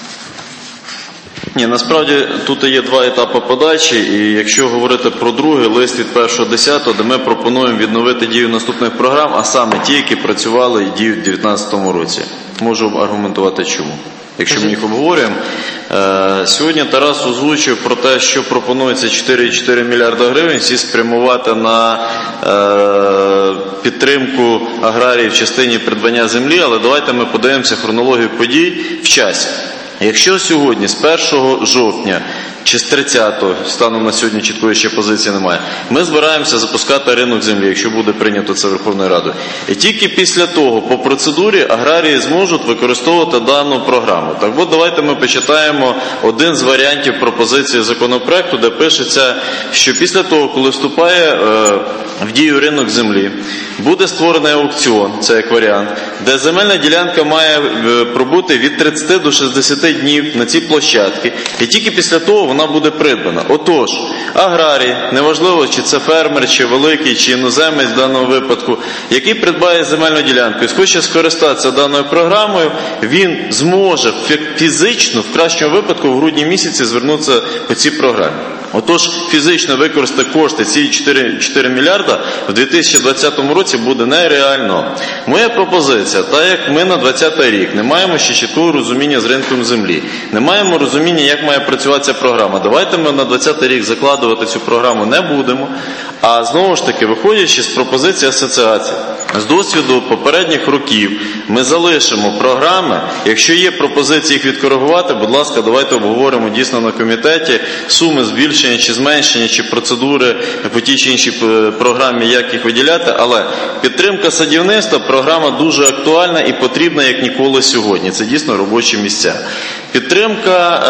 Ні, насправді тут є два етапи подачі, і якщо говорити про другий, лист від 1.10, де ми пропонуємо відновити дію наступних програм, а саме ті, які працювали і діють у 2019 році. Можу аргументувати чому. Якщо ми їх обговорюємо, сьогодні Тарас озвучив про те, що пропонується 4,4 мільярда гривень всі спрямувати на підтримку аграріїв в частині придбання землі, але давайте ми подивимося хронологію подій в часі. Якщо сьогодні з 1 жовтня чи з 30-го, станом на сьогодні чіткої ще позиції немає, ми збираємося запускати ринок землі, якщо буде прийнято це Верховною Радою. І тільки після того, по процедурі, аграрії зможуть використовувати дану програму. Так от давайте ми почитаємо один з варіантів пропозиції законопроекту, де пишеться, що після того, коли вступає в дію ринок землі, буде створений аукціон, це як варіант, де земельна ділянка має пробути від 30 до 60 днів на ці площадки, і тільки після того вона буде придбана. Отож, аграрій, неважливо, чи це фермер, чи великий, чи іноземець в даному випадку, який придбає земельну ділянку і хоче скористатися даною програмою, він зможе фізично, в кращому випадку, в грудні місяці звернутися по цій програмі. Отож, фізично використати кошти, ці 4 мільярда в 2020 році буде нереально. Моя пропозиція, так як ми на 2020 рік не маємо ще чіткого розуміння з ринком землі, не маємо розуміння, як має працювати ця програма, давайте ми на 2020 рік закладувати цю програму не будемо, а знову ж таки, виходячи з пропозиції асоціації, з досвіду попередніх років, ми залишимо програми, якщо є пропозиції їх відкоригувати, будь ласка, давайте обговоримо дійсно на комітеті суми збільшення чи зменшення, чи процедури по тій чи іншій програмі, як їх виділяти, але підтримка садівництва, програма дуже актуальна і потрібна як ніколи сьогодні. Це дійсно робочі місця. Підтримка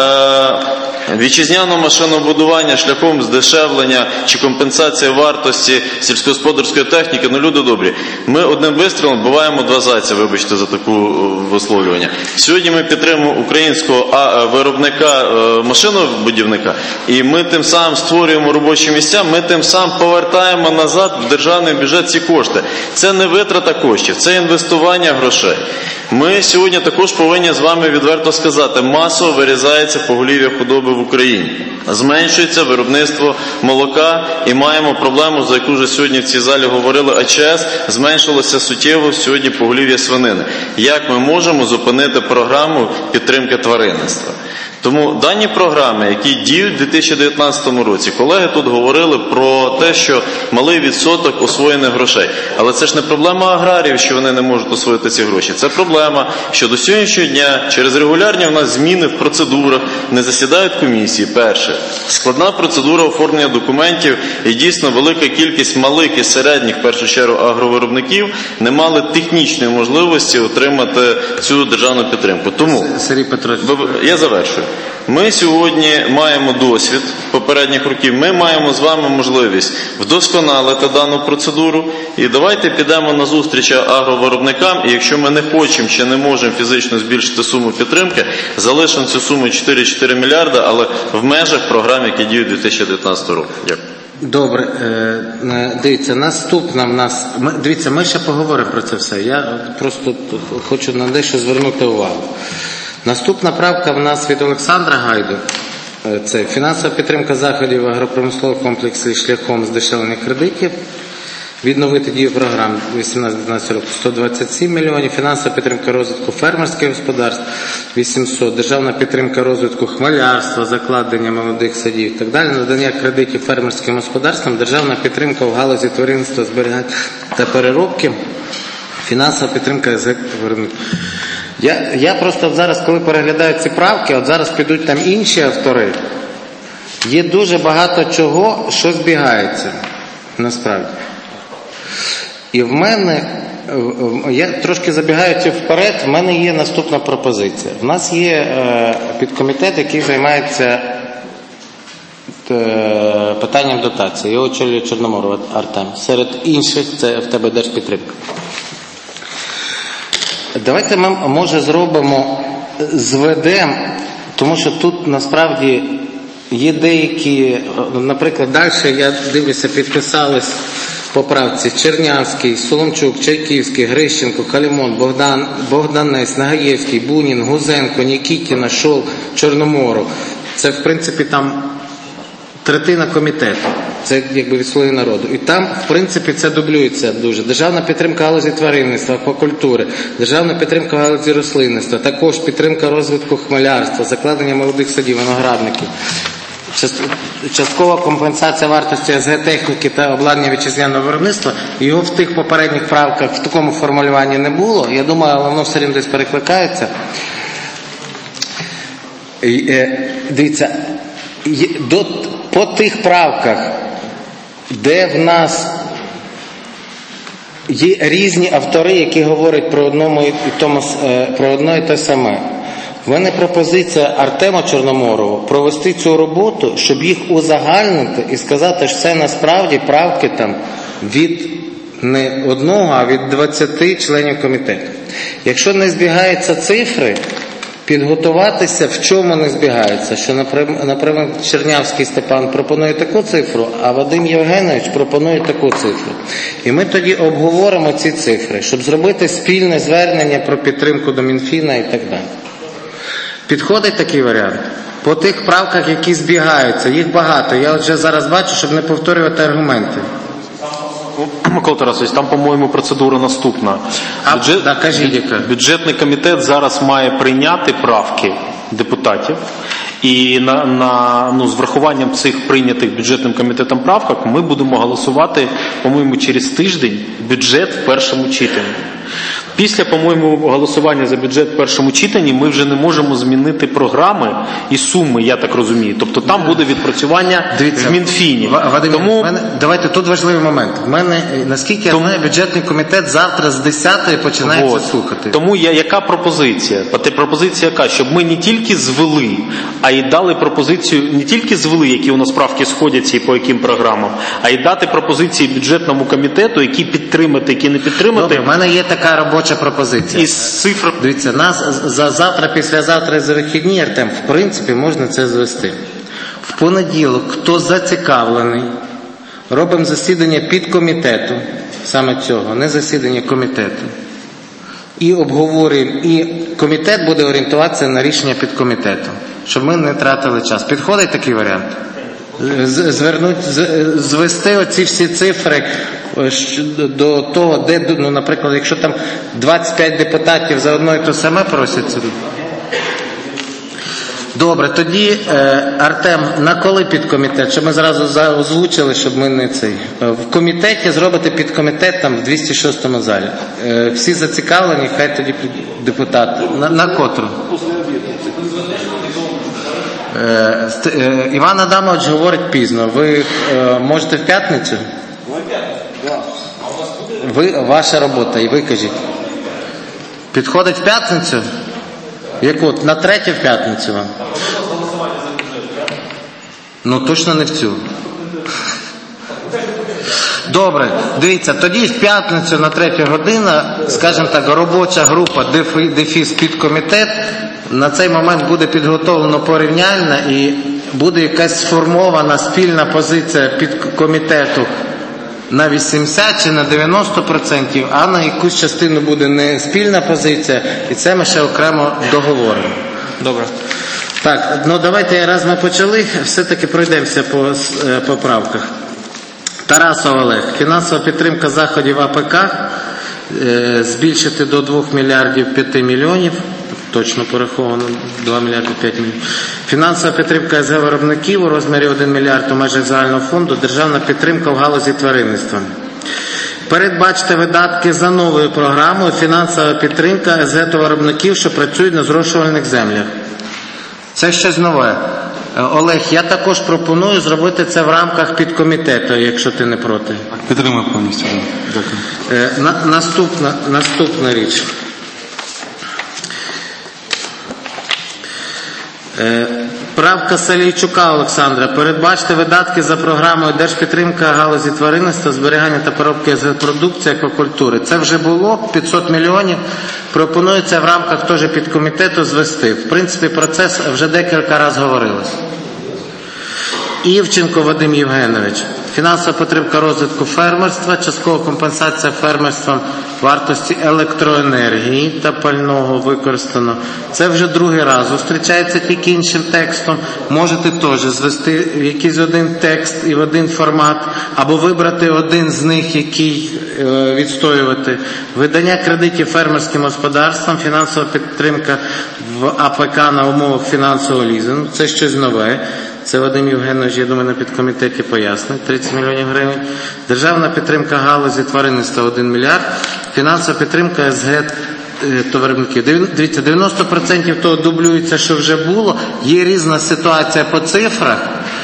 вітчизняного машинобудування шляхом здешевлення чи компенсації вартості сільськогосподарської техніки, люди добрі, ми одним вистрілом вбиваємо два зайця, вибачте за таку висловлювання. Сьогодні ми підтримуємо українського виробника, машинобудівника, і ми тим самим створюємо робочі місця, ми тим самим повертаємо назад в державний бюджет ці кошти. Це не витрата коштів, це інвестування грошей. Ми сьогодні також повинні з вами відверто сказати, масово вирізається поголів'я худоби в Україні. Зменшується виробництво молока і маємо проблему, за яку вже сьогодні в цій залі говорили, АЧС, зменшилося суттєво сьогодні поголів'я свинини. Як ми можемо зупинити програму підтримки тваринництва? Тому дані програми, які діють у 2019 році, колеги тут говорили про те, що малий відсоток освоєних грошей. Але це ж не проблема аграріїв, що вони не можуть освоїти ці гроші. Це проблема, що до сьогоднішнього дня через регулярні у нас зміни в процедурах не засідають комісії. Перше. Складна процедура оформлення документів і дійсно велика кількість малих і середніх, в першу чергу, агровиробників не мали технічної можливості отримати цю державну підтримку. Тому, Сергій Петрович, я завершую. Ми сьогодні маємо досвід попередніх років, ми маємо з вами можливість вдосконалити дану процедуру і давайте підемо на зустріч агровиробникам, і якщо ми не хочемо чи не можемо фізично збільшити суму підтримки, залишимо цю суму 4,4 мільярда, але в межах програм, які діють 2019 року. Дякую. Добре, дивіться, наступна в нас, дивіться, ми ще поговоримо про це все, я просто хочу на дещо звернути увагу. Наступна правка в нас від Олександра Гайду. Це фінансова підтримка заходів агропромислового комплексу шляхом здешевлення кредитів. Відновити дію програм 18-19 років 127 мільйонів, фінансова підтримка розвитку фермерських господарств 800, державна підтримка розвитку хмелярства, закладення молодих садів і так далі, надання кредитів фермерським господарствам, державна підтримка в галузі тваринництва, зберігання та переробки, фінансова підтримка виробників. Я просто от зараз, коли переглядаю ці правки, от зараз підуть там інші автори, є дуже багато чого, що збігається насправді. І в мене, я трошки забігаючи вперед, в мене є наступна пропозиція. В нас є підкомітет, який займається питанням дотації. Його очолює Чорноморов Артем. Серед інших це в тебе Держпідтримка. Давайте ми, може, зведемо, тому що тут насправді є деякі, наприклад, далі я дивлюся, підписались поправці Чернявський, Соломчук, Чайківський, Грищенко, Халімон, Богданець, Нагаєвський, Бунін, Гузенко, Нікітіна, Шол, Чорноморов. Це, в принципі, там третина комітету. Це якби від «Слуги народу». І там, в принципі, це дублюється дуже. Державна підтримка галузі тваринництва, аквакультури, державна підтримка галузі рослинництва, також підтримка розвитку хмелярства, закладення молодих садів, виноградників. Часткова компенсація вартості СГ-техніки та обладнання вітчизняного виробництва. Його в тих попередніх правках в такому формулюванні не було. Я думаю, але воно все рівно десь перекликається. Дивіться, по тих правках, де в нас є різні автори, які говорять про одно і те саме. В мене пропозиція Артема Чорноморова провести цю роботу, щоб їх узагальнити і сказати, що це насправді правки там від не одного, а від 20 членів комітету. Якщо не збігаються цифри, підготуватися, в чому не збігається. Що, наприклад, Чернявський Степан пропонує таку цифру, а Вадим Євгенович пропонує таку цифру. І ми тоді обговоримо ці цифри, щоб зробити спільне звернення про підтримку до Мінфіна і так далі. Підходить такий варіант? По тих правках, які збігаються, їх багато. Я вже зараз бачу, щоб не повторювати аргументи. Микола Тарасович, там, по-моєму, процедура наступна. Бюджетний комітет зараз має прийняти правки депутатів, і з врахуванням цих прийнятих бюджетним комітетом правок ми будемо голосувати, по-моєму, через тиждень бюджет в першому читанні. Після, по-моєму, голосування за бюджет в першому читанні ми вже не можемо змінити програми і суми, я так розумію. Тобто там буде відпрацювання в Мінфіні. Тому... Давайте, тут важливий момент. В мене, наскільки я знаю, бюджетний комітет завтра з 10-ї починається слухати. Тому яка пропозиція? Пропозиція яка? Щоб ми не тільки звели, а й дали пропозицію, не тільки звели, які у нас правки сходяться і по яким програмам, а й дати пропозиції бюджетному комітету, які підтримати, які не підтримати. Добре, в мене є така робоча пропозиція. Дивіться, нас за завтра, післязавтра за вихідні, Артем, в принципі, можна це звести. В понеділок, хто зацікавлений, робимо засідання підкомітету, саме цього, не засідання комітету. І обговорюємо, і комітет буде орієнтуватися на рішення підкомітету, щоб ми не тратили час. Підходить такий варіант? Звести оці всі цифри до того, де, наприклад, якщо там 25 депутатів за одно і те саме просяться. Добре, тоді, Артем, на коли підкомітет? Щоб ми зразу озвучили, щоб ми не цей. В комітеті зробити підкомітет там в 206-му залі. Всі зацікавлені, хай тоді депутати. На котру? Іван Адамович говорить пізно. Ви можете в п'ятницю? Ваша робота, і ви кажіть. Підходить в п'ятницю? Яку? На 3 в п'ятницю вам? Ну, точно не в цю. Добре, дивіться, тоді в п'ятницю на 3 година, скажімо так, робоча група дефіс підкомітет, на цей момент буде підготовлено порівняльна і буде якась сформована спільна позиція підкомітету на 80 чи на 90%, а на якусь частину буде не спільна позиція, і це ми ще окремо договоримо. Добре. Так, давайте, раз ми почали, все-таки пройдемося по правках. Тарасов Олег. Фінансова підтримка заходів АПК збільшити до 2 мільярдів 5 мільйонів. Точно пораховано 2 мільярди 5 мільйонів. Фінансова підтримка СГ виробників у розмірі 1 мільярд у межах загального фонду. Державна підтримка в галузі тваринництва. Передбачте видатки за новою програмою фінансова підтримка СГ виробників, що працюють на зрошувальних землях. Це щось нове. Олег, я також пропоную зробити це в рамках підкомітету, якщо ти не проти. Підтримую повністю. Дякую. Наступна річ. Правка Салійчука Олександра. Передбачте видатки за програмою Держпідтримка галузі тваринництва, зберігання та переробки продукції аквакультури. Це вже було 500 мільйонів. Пропонується в рамках теж підкомітету звести. В принципі, про це вже декілька разів говорилось. Івченко Вадим Євгенович. Фінансова підтримка розвитку фермерства, часткова компенсація фермерством вартості електроенергії та пального використано. Це вже другий раз зустрічається тільки іншим текстом. Можете теж звести в якийсь один текст і в один формат, або вибрати один з них, який відстоювати. Видання кредитів фермерським господарствам, фінансова підтримка в АПК на умовах фінансового лізингу. Це щось нове. Це Вадим Євгенович, я думаю, на підкомітеті пояснить. 30 мільйонів гривень. Державна підтримка галузі тваринництва 1 мільярд. Фінансова підтримка СГ товаровиробників. Дивіться, 90% того дублюється, що вже було. Є різна ситуація по цифрах.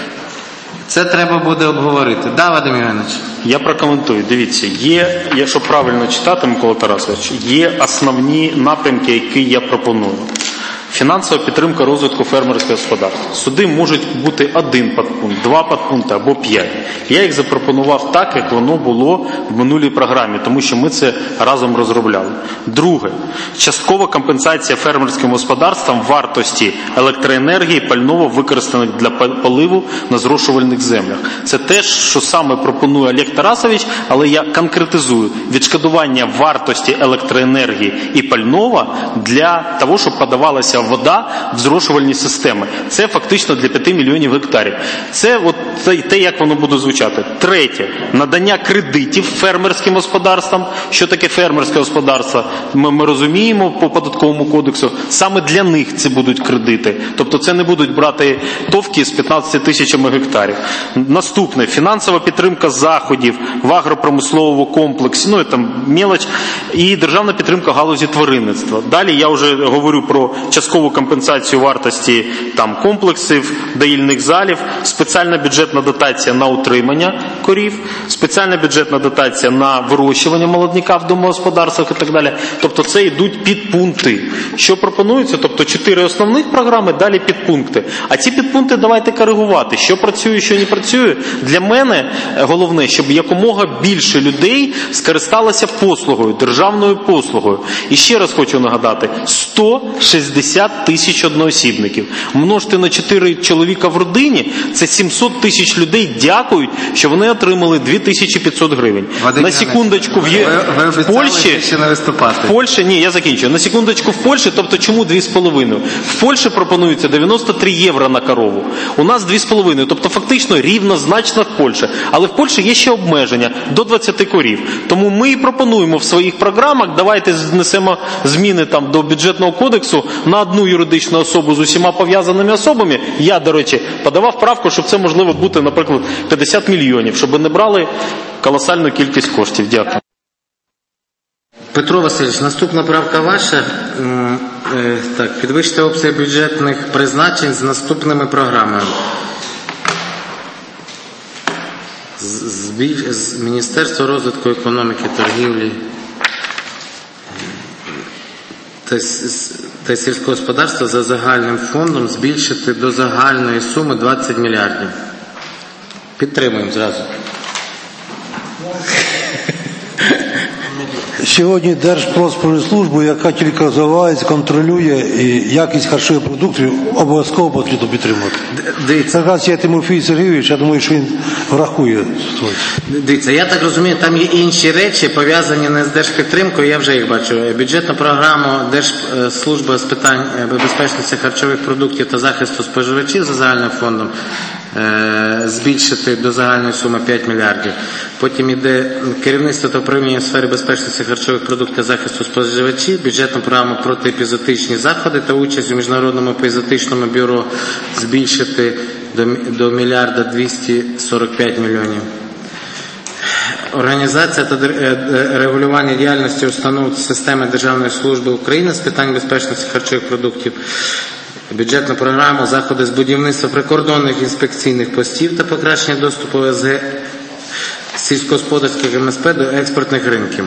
Це треба буде обговорити. Да, Вадим Євгенович? Я прокоментую. Дивіться, є, якщо правильно читати, Микола Тарасович, є основні напрямки, які я пропоную. Фінансова підтримка розвитку фермерського господарства. Сюди можуть бути 1 підпункт, 2 підпункти або 5. Я їх запропонував так, як воно було в минулій програмі, тому що ми це разом розробляли. Друге. Часткова компенсація фермерським господарствам вартості електроенергії, пального, використаних для поливу на зрошувальних землях. Це те, що саме пропонує Олег Тарасович, але я конкретизую. Відшкодування вартості електроенергії і пального для того, щоб подавалася вода в зрошувальні системи. Це фактично для 5 мільйонів гектарів. Це от те, як воно буде звучати. Третє. Надання кредитів фермерським господарствам. Що таке фермерське господарство? Ми розуміємо по податковому кодексу. Саме для них це будуть кредити. Тобто це не будуть брати товки з 15 тисячами гектарів. Наступне. Фінансова підтримка заходів в агропромисловому комплексі. Ну, це мелоч. І державна підтримка галузі тваринництва. Далі я вже говорю про часткову компенсацію вартості там комплексів, доїльних залів, спеціальна бюджетна дотація на утримання корів, спеціальна бюджетна дотація на вирощування молодняка в домогосподарствах і так далі. Тобто це йдуть підпункти. Що пропонується? Тобто 4 основних програми, далі підпункти. А ці підпункти давайте коригувати. Що працює, що не працює. Для мене головне, щоб якомога більше людей скористалося послугою, державною послугою. І ще раз хочу нагадати, 160 тисяч одноосібників. Множте на 4 чоловіка в родині, це 700 тисяч людей дякують, що вони отримали 2500 гривень. На секундочку, в Польщі, в Польщі, ні, я закінчую. На секундочку, в Польщі, тобто чому 2,5? В Польщі пропонується 93 євро на корову. У нас 2,5, тобто фактично рівнозначно в Польщі. Але в Польщі є ще обмеження до 20 корів. Тому ми і пропонуємо в своїх програмах, давайте знесемо зміни там до бюджетного кодексу на одну юридичну особу з усіма пов'язаними особами. Я, до речі, подавав правку, щоб це можливо бути, наприклад, 50 мільйонів, щоб не брали колосальну кількість коштів. Дякую. Петро Васильович, наступна правка ваша. Так, підвищити обсяг бюджетних призначень з наступними програмами. З Міністерства розвитку економіки, торгівлі та сільського господарства за загальним фондом збільшити до загальної суми 20 мільярдів. Підтримуємо зразу. Сьогодні Держпродспоживслужбу, яка тільки розвивається, контролює і якість харчових продуктів, обов'язково потрібно підтримувати. Це якраз є Тимофій Сергійович, я думаю, що він врахує. Дивіться, я так розумію, там є інші речі, пов'язані не з держпідтримкою, я вже їх бачу. Бюджетну програму Держслужби з питань безпечності харчових продуктів та захисту споживачів за загальним фондом збільшити до загальної суми 5 мільярдів. Потім йде керівництво та управління у сфері безпечності харчових продуктів та захисту споживачів, бюджетну програму протиепізотичні заходи та участь у Міжнародному епізотичному бюро збільшити до 1 мільярда 245 мільйонів. Організація та регулювання діяльності установ системи Державної служби України з питань безпечності харчових продуктів, бюджетну програму заходи з будівництва прикордонних інспекційних постів та покращення доступу ОСГ сільськогосподарських МСП до експортних ринків.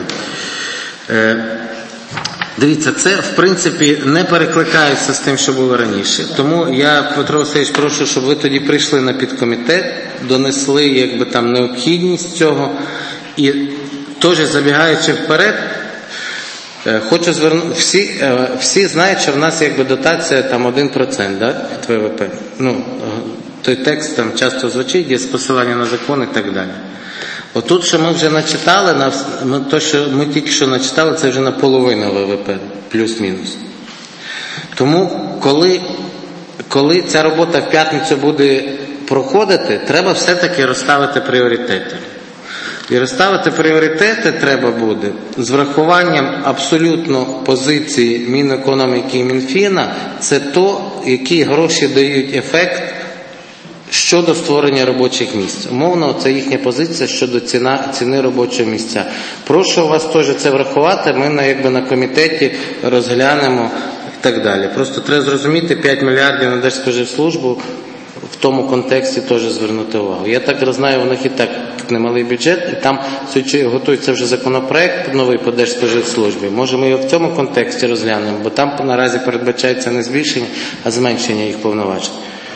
Дивіться, це, в принципі, не перекликається з тим, що було раніше. Тому я, Петро Васильович, прошу, щоб ви тоді прийшли на підкомітет, донесли, необхідність цього. І теж, забігаючи вперед, хочу звернути, всі знають, що в нас дотація 1%, да, від ВВП. Той текст там часто звучить, є посилання на закон і так далі. Отут, що ми вже начитали, то, що ми тільки що начитали, це вже наполовину ВВП, плюс-мінус. Тому, коли ця робота в п'ятницю буде проходити, треба все-таки розставити пріоритети. І розставити пріоритети треба буде з врахуванням абсолютно позиції Мінекономіки і Мінфіна, це то, які гроші дають ефект щодо створення робочих місць. Умовно, це їхня позиція щодо ціни робочого місця. Прошу вас теж це врахувати, ми на комітеті розглянемо і так далі. Просто треба зрозуміти, 5 мільярдів на Держспоживслужбу в тому контексті теж звернути увагу. Я так знаю, у них і так немалий бюджет, і там готується вже законопроект новий по Держспоживслужбі. Може, ми його в цьому контексті розглянемо, бо там наразі передбачається не збільшення, а зменшення їх повноважень.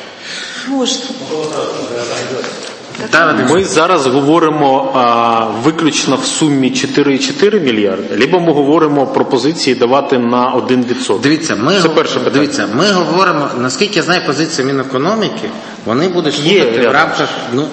Ми зараз говоримо виключно в сумі 4,4 мільярди, або ми говоримо пропозиції давати на 1%. Дивіться, ми говоримо, наскільки я знаю позицію Мінекономіки, вони будуть слухати в рамках,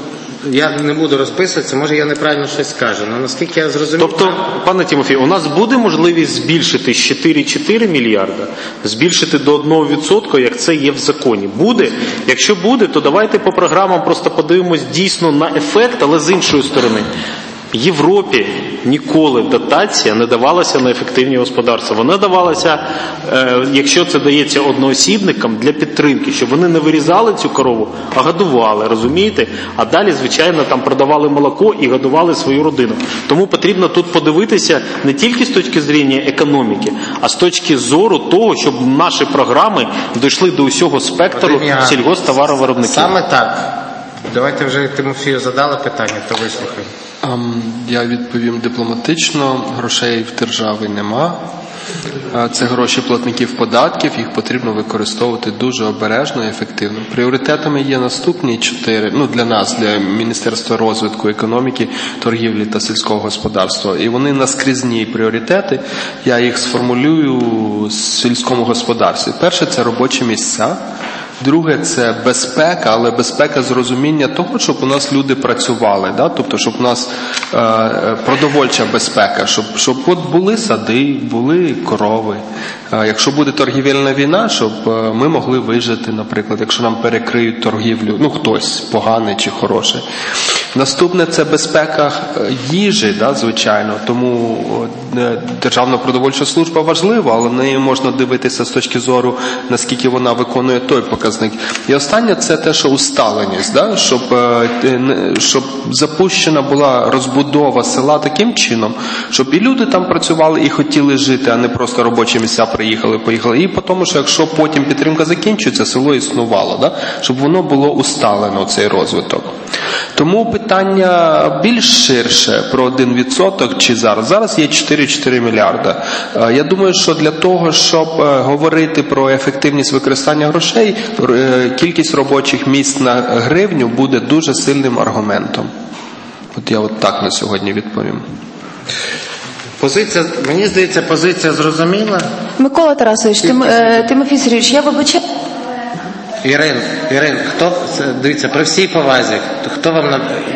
я не буду розписуватися, може я неправильно щось скажу, але наскільки я зрозумів... Тобто, пане Тимофій, у нас буде можливість збільшити з 4,4 мільярда, збільшити до 1%, як це є в законі? Буде? Якщо буде, то давайте по програмам просто подивимось дійсно на ефект, але з іншої сторони. В Європі ніколи дотація не давалася на ефективні господарства. Вона давалася, якщо це дається одноосібникам, для підтримки, щоб вони не вирізали цю корову, а годували, розумієте? А далі, звичайно, там продавали молоко і годували свою родину. Тому потрібно тут подивитися не тільки з точки зору економіки, а з точки зору того, щоб наші програми дійшли до усього спектру сільгосптоваровиробників. Саме так. Давайте вже Тимофію задали питання, то вислухаємо. Я відповім дипломатично. Грошей в державі нема. Це гроші платників податків, їх потрібно використовувати дуже обережно і ефективно. Пріоритетами є наступні 4, для нас, для Міністерства розвитку економіки, торгівлі та сільського господарства. І вони наскрізні пріоритети, я їх сформулюю в сільському господарстві. Перше – це робочі місця. Друге – це безпека, але безпека з розуміння того, щоб у нас люди працювали, да? Тобто, щоб у нас продовольча безпека, щоб були сади, були корови. Якщо буде торгівельна війна, щоб ми могли вижити, наприклад, якщо нам перекриють торгівлю, хтось поганий чи хороший. Наступне – це безпека їжі, да, звичайно, тому Державна продовольча служба важлива, але на неї можна дивитися з точки зору, наскільки вона виконує той показник. І останнє – це те, що усталеність, да, щоб запущена була розбудова села таким чином, щоб і люди там працювали і хотіли жити, а не просто робочі місця поїхали. І тому, що якщо потім підтримка закінчується, село існувало, да, щоб воно було усталено, цей розвиток. Тому питання більш ширше про 1% чи зараз. Зараз є 4,4 мільярда. Я думаю, що для того, щоб говорити про ефективність використання грошей, кількість робочих місць на гривню буде дуже сильним аргументом. От я так на сьогодні відповім. Мені здається, позиція зрозуміла. Микола Тарасович, Тимофій Сергійович, я вибачаю. Ірин, дивіться, при всій повазі, хто вам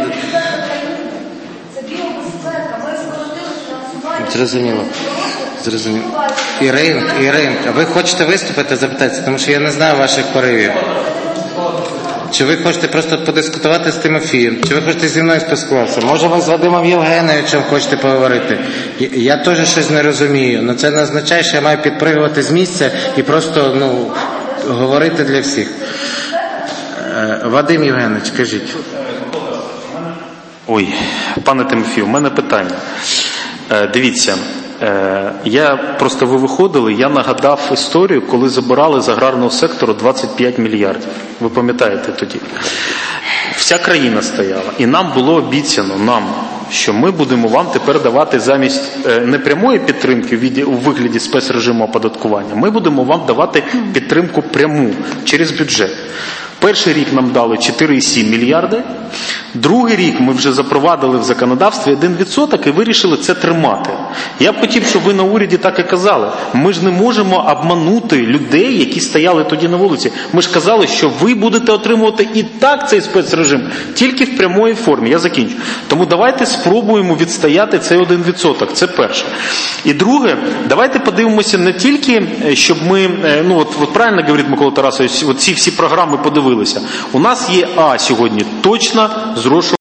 Це біобезпека, ми скоротили фінансування. Зрозуміло. Ірин, ви хочете виступити, запитатися, тому що я не знаю ваших поривів. Чи ви хочете просто подискутувати з Тимофієм? Чи ви хочете зі мною спілкуватися? Може, ви з Вадимом Євгеновичем хочете поговорити? Я теж щось не розумію. Но це не означає, що я маю підпригувати з місця і просто говорити для всіх. Вадим Євгенович, кажіть. Ой, пане Тимофію, у мене питання. Дивіться, ви виходили, я нагадав історію, коли забирали з аграрного сектору 25 мільярдів. Ви пам'ятаєте тоді? Вся країна стояла. І нам було обіцяно, що ми будемо вам тепер давати замість непрямої підтримки у вигляді спецрежиму оподаткування, ми будемо вам давати підтримку пряму через бюджет. Перший рік нам дали 4,7 мільярди, другий рік ми вже запровадили в законодавстві 1% і вирішили це тримати. Я б хотів, щоб ви на уряді так і казали. Ми ж не можемо обманути людей, які стояли тоді на вулиці. Ми ж казали, що ви будете отримувати і так цей спецрежим, тільки в прямої формі. Я закінчу. Тому давайте спробуємо відстояти цей 1%. Це перше. І друге, давайте подивимося не тільки, щоб ми, от правильно говорить Микола Тарасович, ці всі програми подивилися. У нас є сьогодні точно зросшого